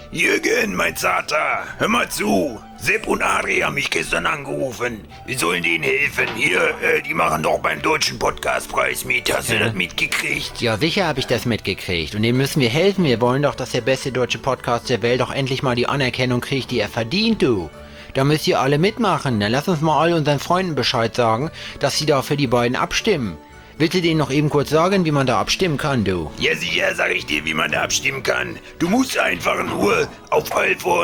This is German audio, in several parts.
Jürgen, mein Zater, hör mal zu. Sepp und Adri haben mich gestern angerufen. Wir sollen denen helfen. Hier, die machen doch beim Deutschen Podcastpreis mit. Hast du das mitgekriegt? Ja, sicher habe ich das mitgekriegt. Und dem müssen wir helfen. Wir wollen doch, dass der beste deutsche Podcast der Welt doch endlich mal die Anerkennung kriegt, die er verdient, du. Da müsst ihr alle mitmachen. Dann lass uns mal all unseren Freunden Bescheid sagen, dass sie da für die beiden abstimmen. Willst du denen noch eben kurz sagen, wie man da abstimmen kann, du? Ja, sicher sag ich dir, wie man da abstimmen kann. Du musst einfach nur auf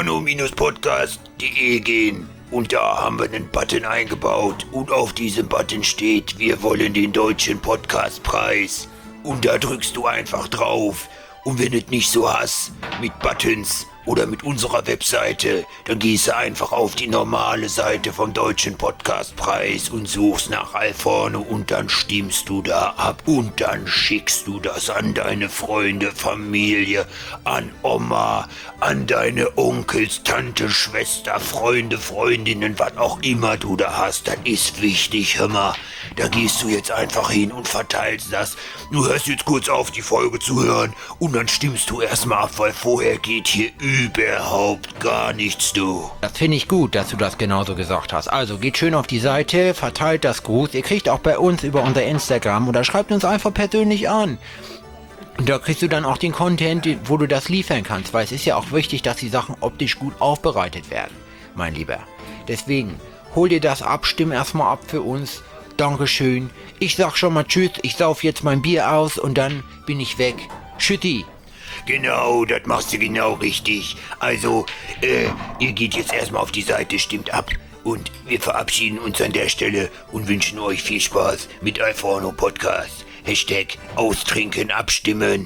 alforno-podcast.de gehen. Und da haben wir einen Button eingebaut. Und auf diesem Button steht, wir wollen den Deutschen Podcastpreis. Und da drückst du einfach drauf. Und wenn es nicht so hast mit Buttons oder mit unserer Webseite, dann gehst du einfach auf die normale Seite vom Deutschen Podcastpreis und suchst nach Alforno und dann stimmst du da ab und dann schickst du das an deine Freunde, Familie, an Oma, an deine Onkels, Tante, Schwester, Freunde, Freundinnen, was auch immer du da hast. Das ist wichtig, hör mal. Da gehst du jetzt einfach hin und verteilst das. Du hörst jetzt kurz auf, die Folge zu hören und dann stimmst du erstmal ab, weil vorher geht hier überhaupt gar nichts, du. Das finde ich gut, dass du das genauso gesagt hast. Also geht schön auf die Seite, verteilt das Gruß. Ihr kriegt auch bei uns über unser Instagram oder schreibt uns einfach persönlich an. Und da kriegst du dann auch den Content, wo du das liefern kannst, weil es ist ja auch wichtig, dass die Sachen optisch gut aufbereitet werden, mein Lieber. Deswegen, hol dir das ab, stimm erstmal ab für uns. Dankeschön. Ich sag schon mal Tschüss, ich sauf jetzt mein Bier aus und dann bin ich weg. Tschüssi. Genau, das machst du genau richtig. Also, ihr geht jetzt erstmal auf die Seite, stimmt ab. Und wir verabschieden uns an der Stelle und wünschen euch viel Spaß mit Alforno Podcast. Hashtag Austrinken abstimmen.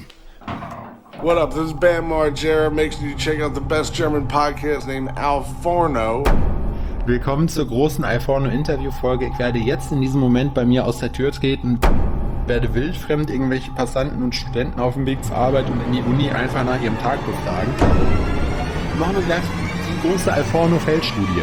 What up, this is Bam Margera. Make sure you check out the best German podcast named Alforno. Willkommen zur großen Alforno-Interview-Folge. Ich werde jetzt in diesem Moment bei mir aus der Tür treten, werde wildfremd irgendwelche Passanten und Studenten auf dem Weg zur Arbeit und in die Uni einfach nach ihrem Tag befragen. Machen wir gleich die große Alforno-Feldstudie.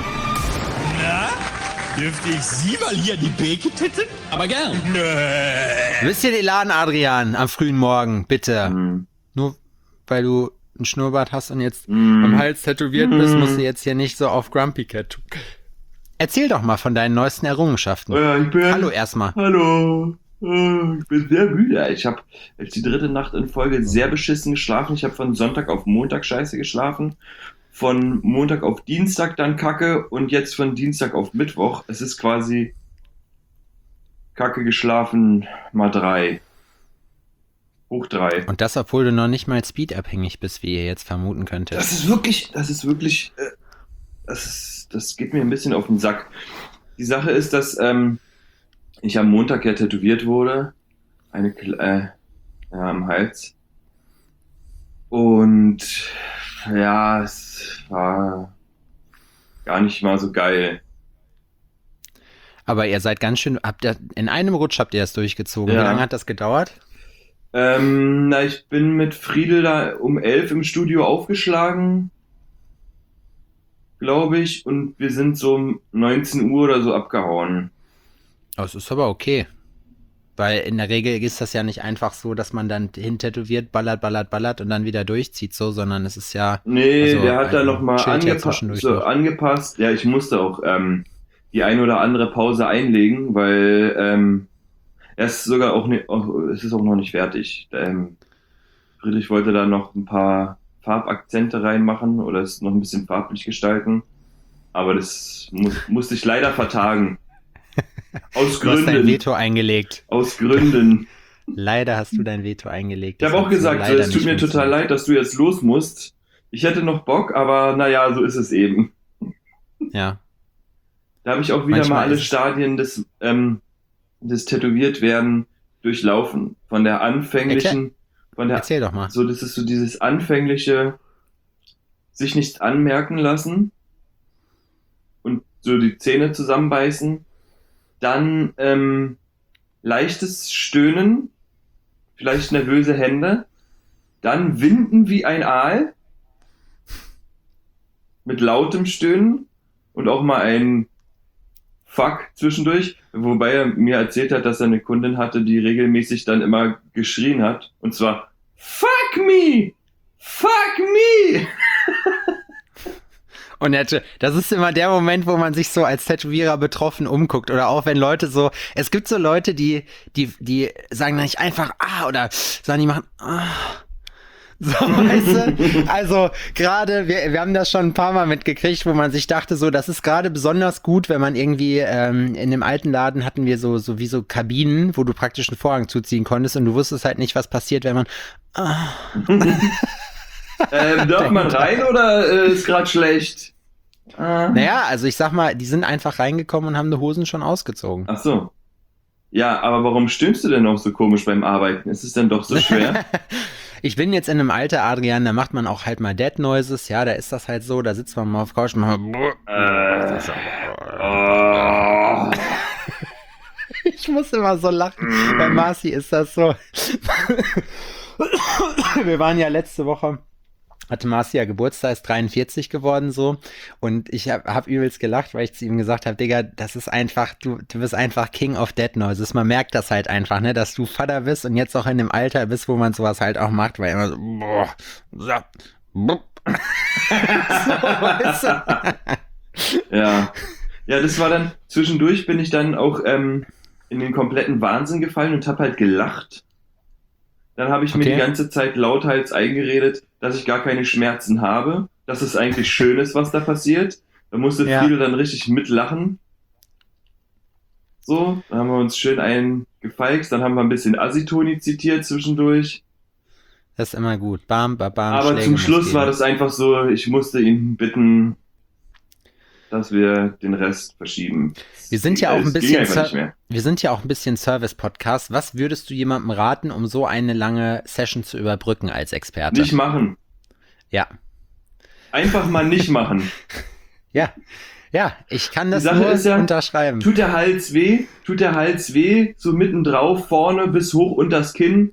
Na, dürfte ich Sie mal hier die Beke titten? Aber gern. Nö. Wisst ihr den Laden, Adrian, am frühen Morgen, bitte? Nur weil du einen Schnurrbart hast und jetzt am Hals tätowiert bist, musst du jetzt hier nicht so auf Grumpy Cat. Erzähl doch mal von deinen neuesten Errungenschaften. Hallo erstmal. Hallo. Ich bin sehr müde. Ich habe jetzt die 3. Nacht in Folge sehr beschissen geschlafen. Ich habe von Sonntag auf Montag scheiße geschlafen. Von Montag auf Dienstag dann Kacke und jetzt von Dienstag auf Mittwoch. Es ist quasi Kacke geschlafen mal 3. Hoch 3. Und das, obwohl du noch nicht mal speedabhängig bist, wie ihr jetzt vermuten könntet. Das geht mir ein bisschen auf den Sack. Die Sache ist, dass ich am Montag ja tätowiert wurde. Am Hals. Und ja, es war gar nicht mal so geil. Aber ihr seid ganz schön, in einem Rutsch habt ihr das durchgezogen. Ja. Wie lange hat das gedauert? Ich bin mit Friedel da um 11 im Studio aufgeschlagen, glaube ich, und wir sind so um 19 Uhr oder so abgehauen. Das ist aber okay. Weil in der Regel ist das ja nicht einfach so, dass man dann hintätowiert, ballert und dann wieder durchzieht, so, sondern es ist ja... Nee, also der hat da nochmal angepasst. Ja, ich musste auch die eine oder andere Pause einlegen, weil es ist sogar auch es ist auch noch nicht fertig. Friedrich wollte da noch ein paar Farbakzente reinmachen oder es noch ein bisschen farblich gestalten, aber das musste ich leider vertagen. Aus Du hast dein Veto eingelegt. Aus Gründen. Leider hast du dein Veto eingelegt. Ich habe auch gesagt, es tut mir total leid, dass du jetzt los musst. Ich hätte noch Bock, aber naja, so ist es eben. Ja. Da habe ich auch wieder Manchmal mal alle Stadien des Tätowiertwerden durchlaufen. Von der anfänglichen... Erzähl doch mal. So, das ist so dieses anfängliche sich nichts anmerken lassen und so die Zähne zusammenbeißen. Dann leichtes Stöhnen, vielleicht nervöse Hände, dann Winden wie ein Aal mit lautem Stöhnen und auch mal ein Fuck zwischendurch, wobei er mir erzählt hat, dass er eine Kundin hatte, die regelmäßig dann immer geschrien hat, und zwar Fuck me! Fuck me! Und das ist immer der Moment, wo man sich so als Tätowierer betroffen umguckt. Oder auch wenn Leute so, es gibt so Leute, die sagen dann nicht einfach oder sagen, die machen so, weißt du? Also gerade, wir haben das schon ein paar Mal mitgekriegt, wo man sich dachte, so, das ist gerade besonders gut, wenn man irgendwie, in dem alten Laden hatten wir so wie so Kabinen, wo du praktisch einen Vorhang zuziehen konntest und du wusstest halt nicht, was passiert, wenn man darf man rein oder ist gerade schlecht? Naja, also ich sag mal, die sind einfach reingekommen und haben die Hosen schon ausgezogen. Ach so. Ja, aber warum stöhnst du denn auch so komisch beim Arbeiten? Ist es denn doch so schwer? Ich bin jetzt in einem Alter, Adrian, da macht man auch halt mal Dead Noises, ja, da ist das halt so, da sitzt man mal auf Couch und macht Ich muss immer so lachen, bei Marci ist das so. Wir waren ja letzte Woche, hatte Marci ja Geburtstag, ist 43 geworden so und ich hab übelst gelacht, weil ich zu ihm gesagt habe, Digga, das ist einfach, du bist einfach King of Dead Noises, man merkt das halt einfach, ne, dass du Vater bist und jetzt auch in dem Alter bist, wo man sowas halt auch macht, weil immer so, weißt du? Ja, das war dann, zwischendurch bin ich dann auch in den kompletten Wahnsinn gefallen und hab halt gelacht. Dann habe ich mir die ganze Zeit lauthals eingeredet, dass ich gar keine Schmerzen habe, dass es eigentlich schön ist, was da passiert. Da musste Friedel dann richtig mitlachen. So, dann haben wir uns schön eingefeixt, dann haben wir ein bisschen Asitoni zitiert zwischendurch. Das ist immer gut. Bam, bam, bam. Aber Schläge zum Schluss war das einfach so, ich musste ihn bitten, dass wir den Rest verschieben. Wir sind ja auch ein bisschen Service-Podcast. Was würdest du jemandem raten, um so eine lange Session zu überbrücken als Experte? Nicht machen. Ja. Einfach mal nicht machen. Ja, ich kann das nur unterschreiben. Tut der Hals weh, so mittendrauf, vorne bis hoch unters Kinn.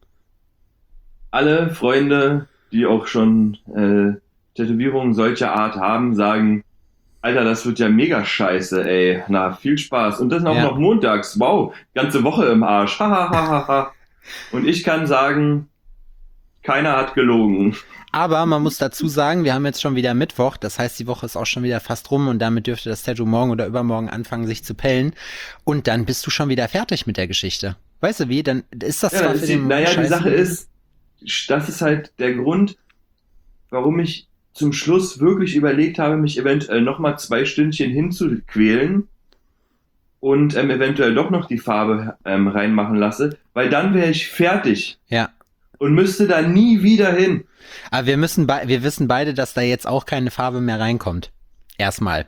Alle Freunde, die auch schon Tätowierungen solcher Art haben, sagen, Alter, das wird ja mega scheiße, ey. Na, viel Spaß. Und das auch noch montags. Wow, ganze Woche im Arsch. Ha. Und ich kann sagen, keiner hat gelogen. Aber man muss dazu sagen, wir haben jetzt schon wieder Mittwoch. Das heißt, die Woche ist auch schon wieder fast rum und damit dürfte das Tattoo morgen oder übermorgen anfangen, sich zu pellen. Und dann bist du schon wieder fertig mit der Geschichte. Weißt du wie? Dann ist das zwar für den die Sache ist, das ist halt der Grund, warum ich zum Schluss wirklich überlegt habe, mich eventuell nochmal 2 Stündchen hinzuquälen und eventuell doch noch die Farbe reinmachen lasse, weil dann wäre ich fertig. Ja. Und müsste da nie wieder hin. Aber wir wissen beide, dass da jetzt auch keine Farbe mehr reinkommt. Erstmal.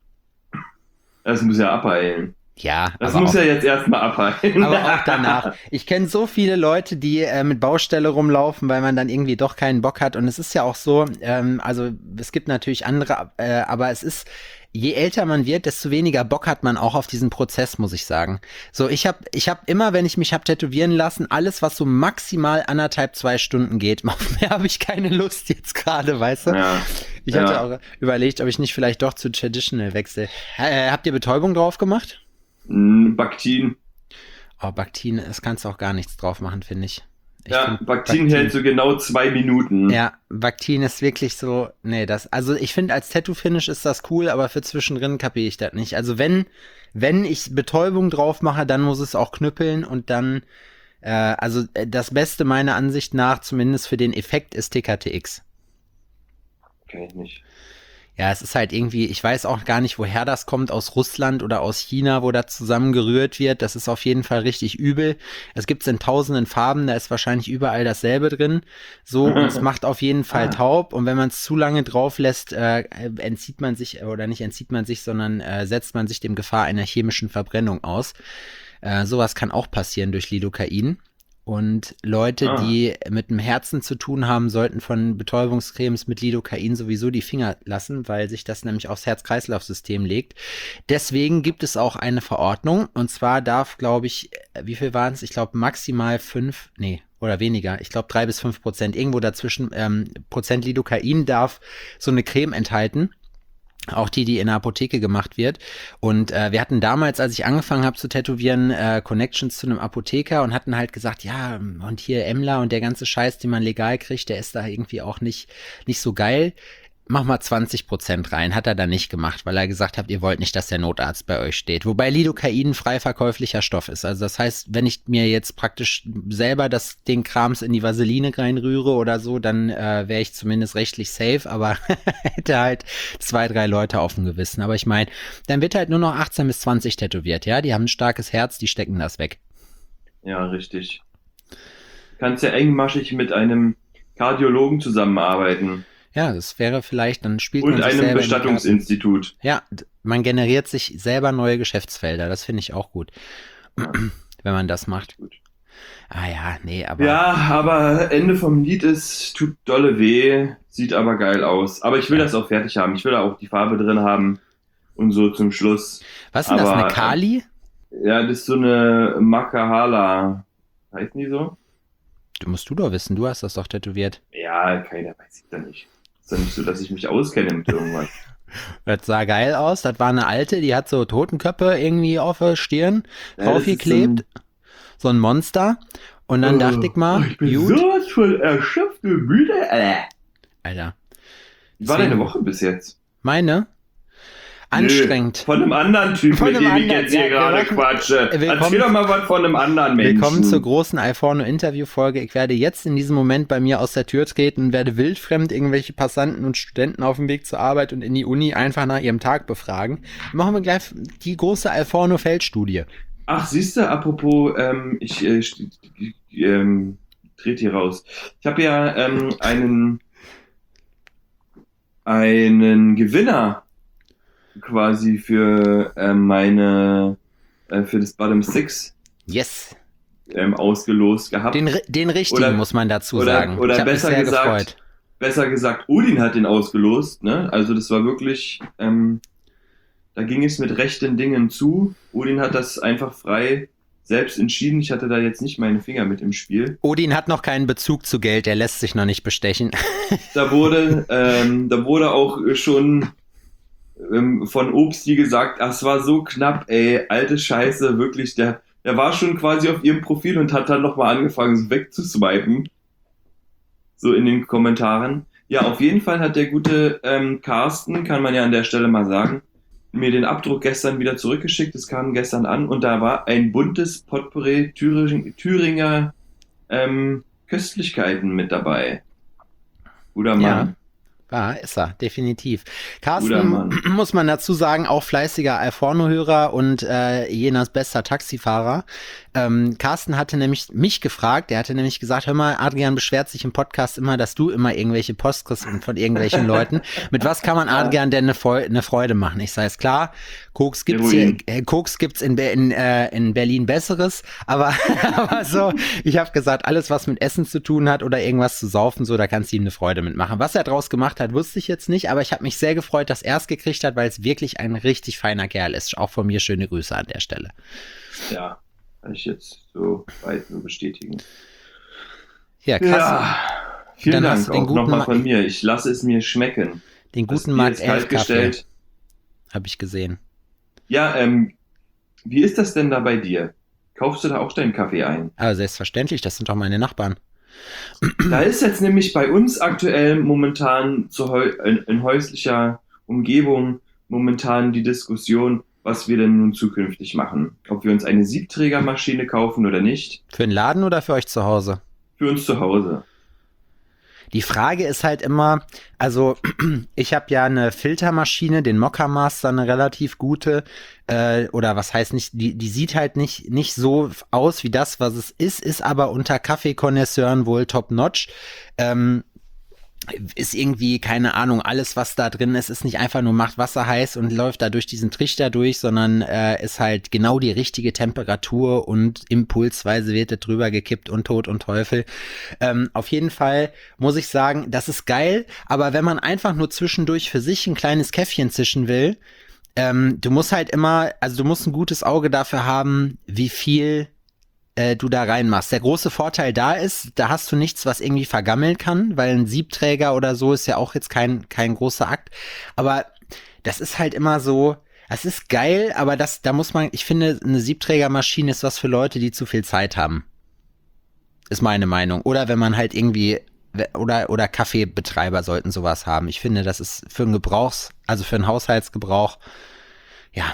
Das muss ja abheilen. Ja. Das muss ja jetzt erstmal abheilen. Aber auch danach. Ich kenne so viele Leute, die mit Baustelle rumlaufen, weil man dann irgendwie doch keinen Bock hat. Und es ist ja auch so, also es gibt natürlich andere, aber es ist, je älter man wird, desto weniger Bock hat man auch auf diesen Prozess, muss ich sagen. So, ich hab immer, wenn ich mich hab tätowieren lassen, alles, was so maximal 1,5-2 Stunden geht, auf mehr habe ich keine Lust jetzt gerade, weißt du? Ja. Ich hatte auch überlegt, ob ich nicht vielleicht doch zu Traditional wechsle. Habt ihr Betäubung drauf gemacht? Baktin. Oh, Baktin, das kannst du auch gar nichts drauf machen, finde ich. Baktin hält so genau 2 Minuten. Ja, Baktin ist wirklich so, also ich finde, als Tattoo-Finish ist das cool, aber für zwischendrin kapiere ich das nicht. Also wenn ich Betäubung drauf mache, dann muss es auch knüppeln und dann, also das Beste meiner Ansicht nach, zumindest für den Effekt, ist TKTX. Kenn ich nicht. Ja, es ist halt irgendwie, ich weiß auch gar nicht, woher das kommt, aus Russland oder aus China, wo das zusammengerührt wird. Das ist auf jeden Fall richtig übel. Es gibt's in tausenden Farben, da ist wahrscheinlich überall dasselbe drin. So, und es macht auf jeden Fall taub. Und wenn man es zu lange drauf lässt, entzieht man sich, oder nicht entzieht man sich, sondern setzt man sich dem Gefahr einer chemischen Verbrennung aus. Sowas kann auch passieren durch Lidocain. Und Leute, die mit dem Herzen zu tun haben, sollten von Betäubungscremes mit Lidocain sowieso die Finger lassen, weil sich das nämlich aufs Herz-Kreislauf-System legt. Deswegen gibt es auch eine Verordnung. Und zwar darf, glaube ich, wie viel waren es? Ich glaube maximal 5, oder weniger. Ich glaube 3-5%. Irgendwo dazwischen Prozent Lidocain darf so eine Creme enthalten. Auch die in der Apotheke gemacht wird. Und wir hatten damals, als ich angefangen habe zu tätowieren, Connections zu einem Apotheker und hatten halt gesagt, ja, und hier Emla und der ganze Scheiß, den man legal kriegt, der ist da irgendwie auch nicht so geil. mach mal 20% rein. Hat er dann nicht gemacht, weil er gesagt hat, ihr wollt nicht, dass der Notarzt bei euch steht. Wobei Lidocain frei verkäuflicher Stoff ist. Also das heißt, wenn ich mir jetzt praktisch selber den Krams in die Vaseline reinrühre oder so, dann wäre ich zumindest rechtlich safe, aber hätte halt 2, 3 Leute auf dem Gewissen. Aber ich meine, dann wird halt nur noch 18 bis 20 tätowiert, ja? Die haben ein starkes Herz, die stecken das weg. Ja, richtig. Du kannst ja engmaschig mit einem Kardiologen zusammenarbeiten. Ja, das wäre vielleicht, dann spielt und man sich einem selber Bestattungsinstitut. Ja, man generiert sich selber neue Geschäftsfelder. Das finde ich auch gut, wenn man das macht. Gut. Ah ja, nee, aber... Ja, aber Ende vom Lied ist, tut dolle weh, sieht aber geil aus. Aber ich will das auch fertig haben. Ich will da auch die Farbe drin haben und so zum Schluss. Was ist denn das, eine Kali? Ja, das ist so eine Makahala. Heißen die so? Musst du doch wissen, du hast das doch tätowiert. Ja, keiner weiß ich da nicht. Ist doch nicht so, dass ich mich auskenne mit irgendwas. Das sah geil aus. Das war eine alte, die hat so Totenköpfe irgendwie auf der Stirn draufgeklebt. So ein Monster. Und dann dachte ich mal, ich bin sowas von erschöpft und müde. Alter. Wie war deine Woche bis jetzt? Meine? Anstrengend. Von einem anderen Typen, mit dem ich jetzt hier gerade quatsche. Erzähl doch mal was von einem anderen Menschen. Willkommen zur großen iPhone-Interview-Folge. Ich werde jetzt in diesem Moment bei mir aus der Tür treten und werde wildfremd irgendwelche Passanten und Studenten auf dem Weg zur Arbeit und in die Uni einfach nach ihrem Tag befragen. Machen wir gleich die große Alforno-Feldstudie. Ach, siehst du, apropos, ich trete hier raus. Ich habe ja einen Gewinner quasi für für das Bottom Six ausgelost gehabt. Den richtigen, muss man dazu sagen. Oder besser gesagt, Odin hat den ausgelost, ne? Also das war wirklich, da ging es mit rechten Dingen zu. Odin hat das einfach frei selbst entschieden. Ich hatte da jetzt nicht meine Finger mit im Spiel. Odin hat noch keinen Bezug zu Geld, der lässt sich noch nicht bestechen. Da wurde auch schon von Obsti gesagt, es war so knapp, ey, alte Scheiße, wirklich, der war schon quasi auf ihrem Profil und hat dann nochmal angefangen, so wegzuswipen. So in den Kommentaren. Ja, auf jeden Fall hat der gute Carsten, kann man ja an der Stelle mal sagen, mir den Abdruck gestern wieder zurückgeschickt. Es kam gestern an und da war ein buntes Potpourri Thüringer Köstlichkeiten mit dabei. Guter Mann. Ja. Ja, ist er, definitiv. Carsten, muss man dazu sagen, auch fleißiger Alforno-Hörer und Jenas bester Taxifahrer. Carsten hatte nämlich mich gefragt, der hatte nämlich gesagt, hör mal, Adrian beschwert sich im Podcast immer, dass du immer irgendwelche Post kriegst von irgendwelchen Leuten. Mit was kann man Adrian denn eine Freude machen? Ich sage, ist klar, Koks gibt's in Berlin Besseres, aber so, ich habe gesagt, alles, was mit Essen zu tun hat oder irgendwas zu saufen, so, da kannst du ihm eine Freude mitmachen. Was er draus gemacht hat, wusste ich jetzt nicht, aber ich habe mich sehr gefreut, dass er es gekriegt hat, weil es wirklich ein richtig feiner Kerl ist. Auch von mir schöne Grüße an der Stelle. Ja, kann ich jetzt so weit nur bestätigen. Ja, krass. Ja, vielen Dank auch nochmal von mir. Ich lasse es mir schmecken. Den guten Markt 11 Kaffee habe ich gesehen. Ja, wie ist das denn da bei dir? Kaufst du da auch deinen Kaffee ein? Aber selbstverständlich, das sind doch meine Nachbarn. Da ist jetzt nämlich bei uns aktuell momentan in häuslicher Umgebung momentan die Diskussion, was wir denn nun zukünftig machen. Ob wir uns eine Siebträgermaschine kaufen oder nicht. Für den Laden oder für euch zu Hause? Für uns zu Hause. Die Frage ist halt immer, also ich habe ja eine Filtermaschine, den Mokka Master, eine relativ gute, oder was heißt nicht, die sieht halt nicht so aus wie das, was es ist aber unter Kaffeekonnoisseuren wohl top-notch. Ist irgendwie, keine Ahnung, alles, was da drin ist nicht einfach nur macht Wasser heiß und läuft da durch diesen Trichter durch, sondern ist halt genau die richtige Temperatur und impulsweise wird das drüber gekippt und Tod und Teufel. Auf jeden Fall muss ich sagen, das ist geil, aber wenn man einfach nur zwischendurch für sich ein kleines Käffchen zischen will, du musst halt immer, also du musst ein gutes Auge dafür haben, wie viel du da reinmachst. Der große Vorteil da ist, da hast du nichts, was irgendwie vergammeln kann, weil ein Siebträger oder so ist ja auch jetzt kein großer Akt. Aber das ist halt immer so, es ist geil, aber da muss man, ich finde, eine Siebträgermaschine ist was für Leute, die zu viel Zeit haben. Ist meine Meinung. Oder wenn man halt irgendwie oder Kaffeebetreiber sollten sowas haben. Ich finde, das ist für einen also für einen Haushaltsgebrauch, ja,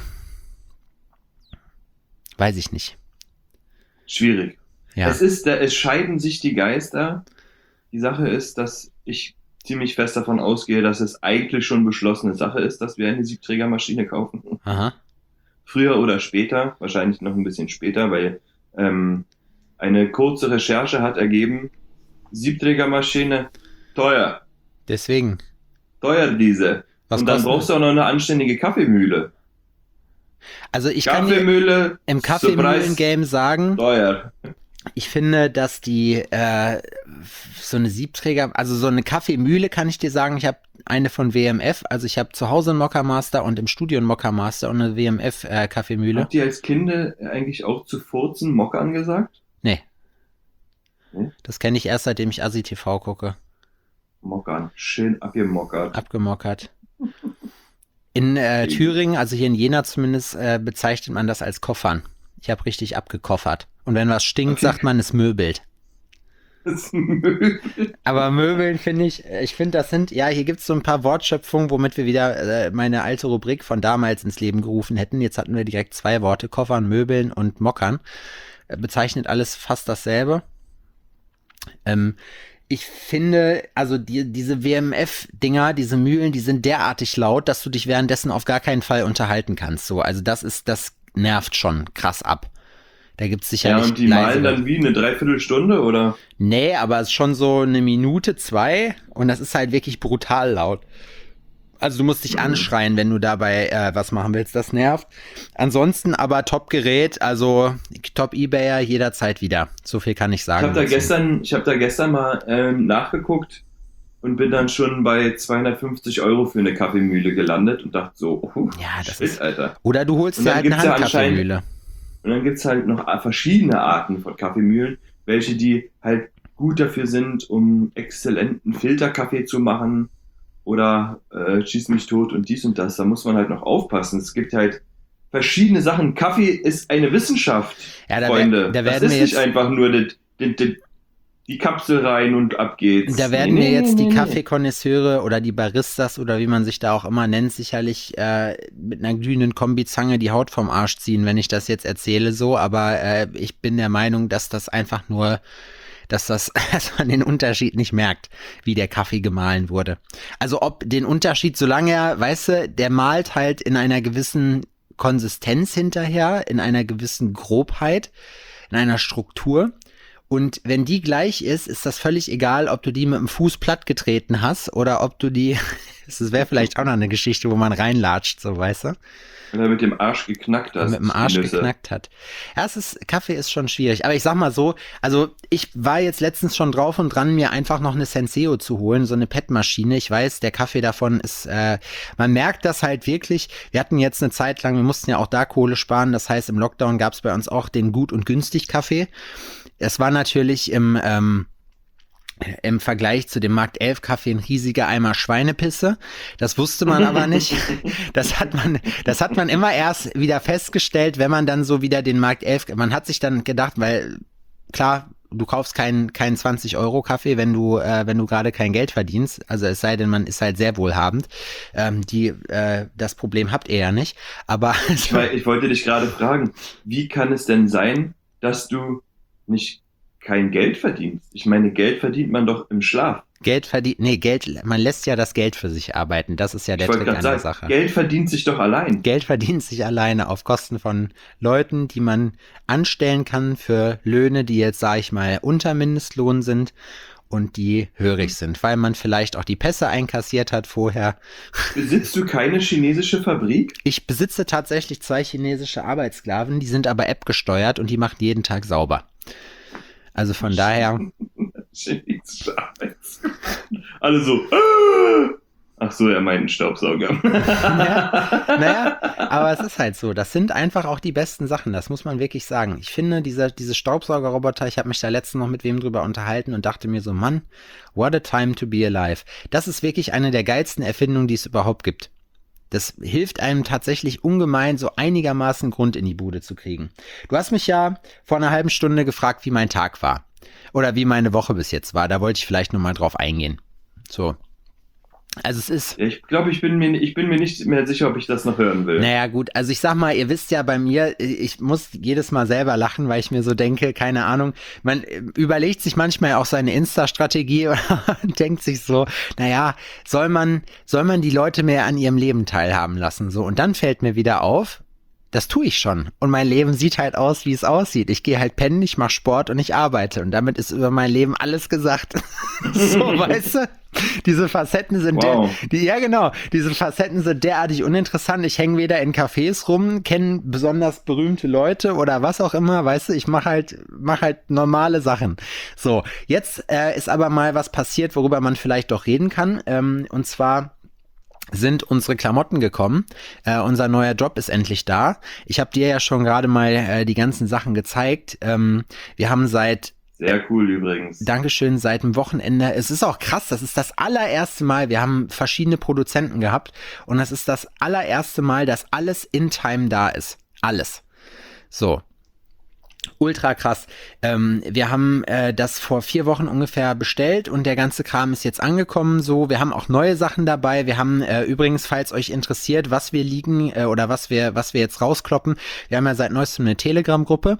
weiß ich nicht. Schwierig. Ja. Es scheiden sich die Geister. Die Sache ist, dass ich ziemlich fest davon ausgehe, dass es eigentlich schon beschlossene Sache ist, dass wir eine Siebträgermaschine kaufen. Aha. Früher oder später, wahrscheinlich noch ein bisschen später, weil eine kurze Recherche hat ergeben, Siebträgermaschine, teuer. Deswegen. Teuer diese. Und dann brauchst du auch noch eine anständige Kaffeemühle. Also ich kann dir im Kaffeemühlen-Game sagen, teuer. Ich finde, dass die so eine Siebträger, also so eine Kaffeemühle kann ich dir sagen, ich habe eine von WMF, also ich habe zu Hause einen Mokka-Master und im Studio einen Mokka-Master und eine WMF-Kaffeemühle. Habt ihr als Kinder eigentlich auch zu Furzen Mokka angesagt? Nee. Das kenne ich erst, seitdem ich ASI-TV gucke. Mockern, schön abgemockert. Abgemockert. In Thüringen, also hier in Jena zumindest, bezeichnet man das als Koffern. Ich habe richtig abgekoffert. Und wenn was stinkt, sagt man, es möbelt. Das Möbeln. Aber Möbeln finde ich finde, das sind, ja, hier gibt es so ein paar Wortschöpfungen, womit wir wieder meine alte Rubrik von damals ins Leben gerufen hätten. Jetzt hatten wir direkt 2 Worte, Koffern, Möbeln und Mockern. Bezeichnet alles fast dasselbe. Ich finde, also diese WMF-Dinger, diese Mühlen, die sind derartig laut, dass du dich währenddessen auf gar keinen Fall unterhalten kannst. So, also das nervt schon krass ab. Da gibt es sicherlich. Ja, und die malen dann wie eine Dreiviertelstunde, oder? Nee, aber es ist schon so eine Minute, 2 und das ist halt wirklich brutal laut. Also du musst dich anschreien, wenn du dabei was machen willst. Das nervt. Ansonsten aber Top-Gerät, also Top-Ebayer jederzeit wieder. So viel kann ich sagen. Ich hab da gestern mal nachgeguckt und bin dann schon bei 250 € für eine Kaffeemühle gelandet und dachte so, ja, das shit, ist, Alter. Oder du holst dir halt eine Handkaffeemühle. Und dann gibt's halt noch verschiedene Arten von Kaffeemühlen, welche die halt gut dafür sind, um exzellenten Filterkaffee zu machen oder schieß mich tot und dies und das. Da muss man halt noch aufpassen. Es gibt halt verschiedene Sachen. Kaffee ist eine Wissenschaft, ja, Freunde. Das ist nicht einfach nur die Kapsel rein und ab geht's. Da werden mir jetzt die Kaffeekonnoisseure oder die Baristas oder wie man sich da auch immer nennt, sicherlich mit einer glühenden Kombizange die Haut vom Arsch ziehen, wenn ich das jetzt erzähle so, aber ich bin der Meinung, dass das einfach nur, dass man den Unterschied nicht merkt, wie der Kaffee gemahlen wurde. Also ob den Unterschied, solange er, weißt du, der malt halt in einer gewissen Konsistenz hinterher, in einer gewissen Grobheit, in einer Struktur. Und wenn die gleich ist, ist das völlig egal, ob du die mit dem Fuß plattgetreten hast oder ob du die, das wäre vielleicht auch noch eine Geschichte, wo man reinlatscht, so, weißt du? Oder mit dem Arsch geknackt hast. Mit dem Arsch geknackt hat. Ja, Kaffee ist schon schwierig. Aber ich sag mal so, also ich war jetzt letztens schon drauf und dran, mir einfach noch eine Senseo zu holen, so eine PET-Maschine. Ich weiß, der Kaffee davon ist, man merkt das halt wirklich. Wir hatten jetzt eine Zeit lang, wir mussten ja auch da Kohle sparen. Das heißt, im Lockdown gab es bei uns auch den Gut- und Günstig-Kaffee. Es war natürlich im Vergleich zu dem Markt 11 Kaffee ein riesiger Eimer Schweinepisse. Das wusste man aber nicht. Das hat man immer erst wieder festgestellt, wenn man dann so wieder den Markt 11, man hat sich dann gedacht, weil klar, du kaufst keinen 20 € Kaffee, wenn du gerade kein Geld verdienst. Also es sei denn, man ist halt sehr wohlhabend. Das Problem habt ihr ja nicht. Aber ich wollte dich gerade fragen, wie kann es denn sein, dass du nicht kein Geld verdienst? Ich meine, Geld verdient man doch im Schlaf. Man lässt ja das Geld für sich arbeiten. Das ist ja der Trick an der Sache. Geld verdient sich doch allein. Geld verdient sich alleine auf Kosten von Leuten, die man anstellen kann für Löhne, die jetzt, sage ich mal, unter Mindestlohn sind und die hörig sind, weil man vielleicht auch die Pässe einkassiert hat vorher. Besitzt du keine chinesische Fabrik? Ich besitze tatsächlich 2 chinesische Arbeitssklaven, die sind aber App gesteuert und die machen jeden Tag sauber. Also von daher. Alle so. Ach so, er meint einen Staubsauger. Ja, naja, aber es ist halt so. Das sind einfach auch die besten Sachen. Das muss man wirklich sagen. Ich finde, diese Staubsaugerroboter, ich habe mich da letztens noch mit wem drüber unterhalten und dachte mir so, Mann, what a time to be alive. Das ist wirklich eine der geilsten Erfindungen, die es überhaupt gibt. Das hilft einem tatsächlich ungemein, so einigermaßen Grund in die Bude zu kriegen. Du hast mich ja vor einer halben Stunde gefragt, wie mein Tag war. Oder wie meine Woche bis jetzt war. Da wollte ich vielleicht nochmal drauf eingehen. So. Also es ist... Ich glaube, ich bin mir nicht mehr sicher, ob ich das noch hören will. Naja gut, also ich sag mal, ihr wisst ja bei mir, ich muss jedes Mal selber lachen, weil ich mir so denke, keine Ahnung, man überlegt sich manchmal auch seine Insta-Strategie und denkt sich so, naja, soll man die Leute mehr an ihrem Leben teilhaben lassen? So, und dann fällt mir wieder auf, das tue ich schon. Und mein Leben sieht halt aus, wie es aussieht. Ich gehe halt pennen, ich mache Sport und ich arbeite. Und damit ist über mein Leben alles gesagt. So, weißt du? Diese Facetten sind diese Facetten sind derartig uninteressant. Ich hänge weder in Cafés rum, kenne besonders berühmte Leute oder was auch immer, weißt du, ich mache halt normale Sachen. So, jetzt ist aber mal was passiert, worüber man vielleicht doch reden kann. Und zwar sind unsere Klamotten gekommen. Unser neuer Job ist endlich da. Ich habe dir ja schon gerade mal die ganzen Sachen gezeigt. Wir haben sehr cool übrigens. Dankeschön, seit dem Wochenende. Es ist auch krass, das ist das allererste Mal, wir haben verschiedene Produzenten gehabt und das ist das allererste Mal, dass alles in Time da ist. Alles. So. Ultra krass. Wir haben das vor 4 Wochen ungefähr bestellt und der ganze Kram ist jetzt angekommen. So, wir haben auch neue Sachen dabei. Wir haben übrigens, falls euch interessiert, was wir liegen oder was wir jetzt rauskloppen, wir haben ja seit neuestem eine Telegram-Gruppe.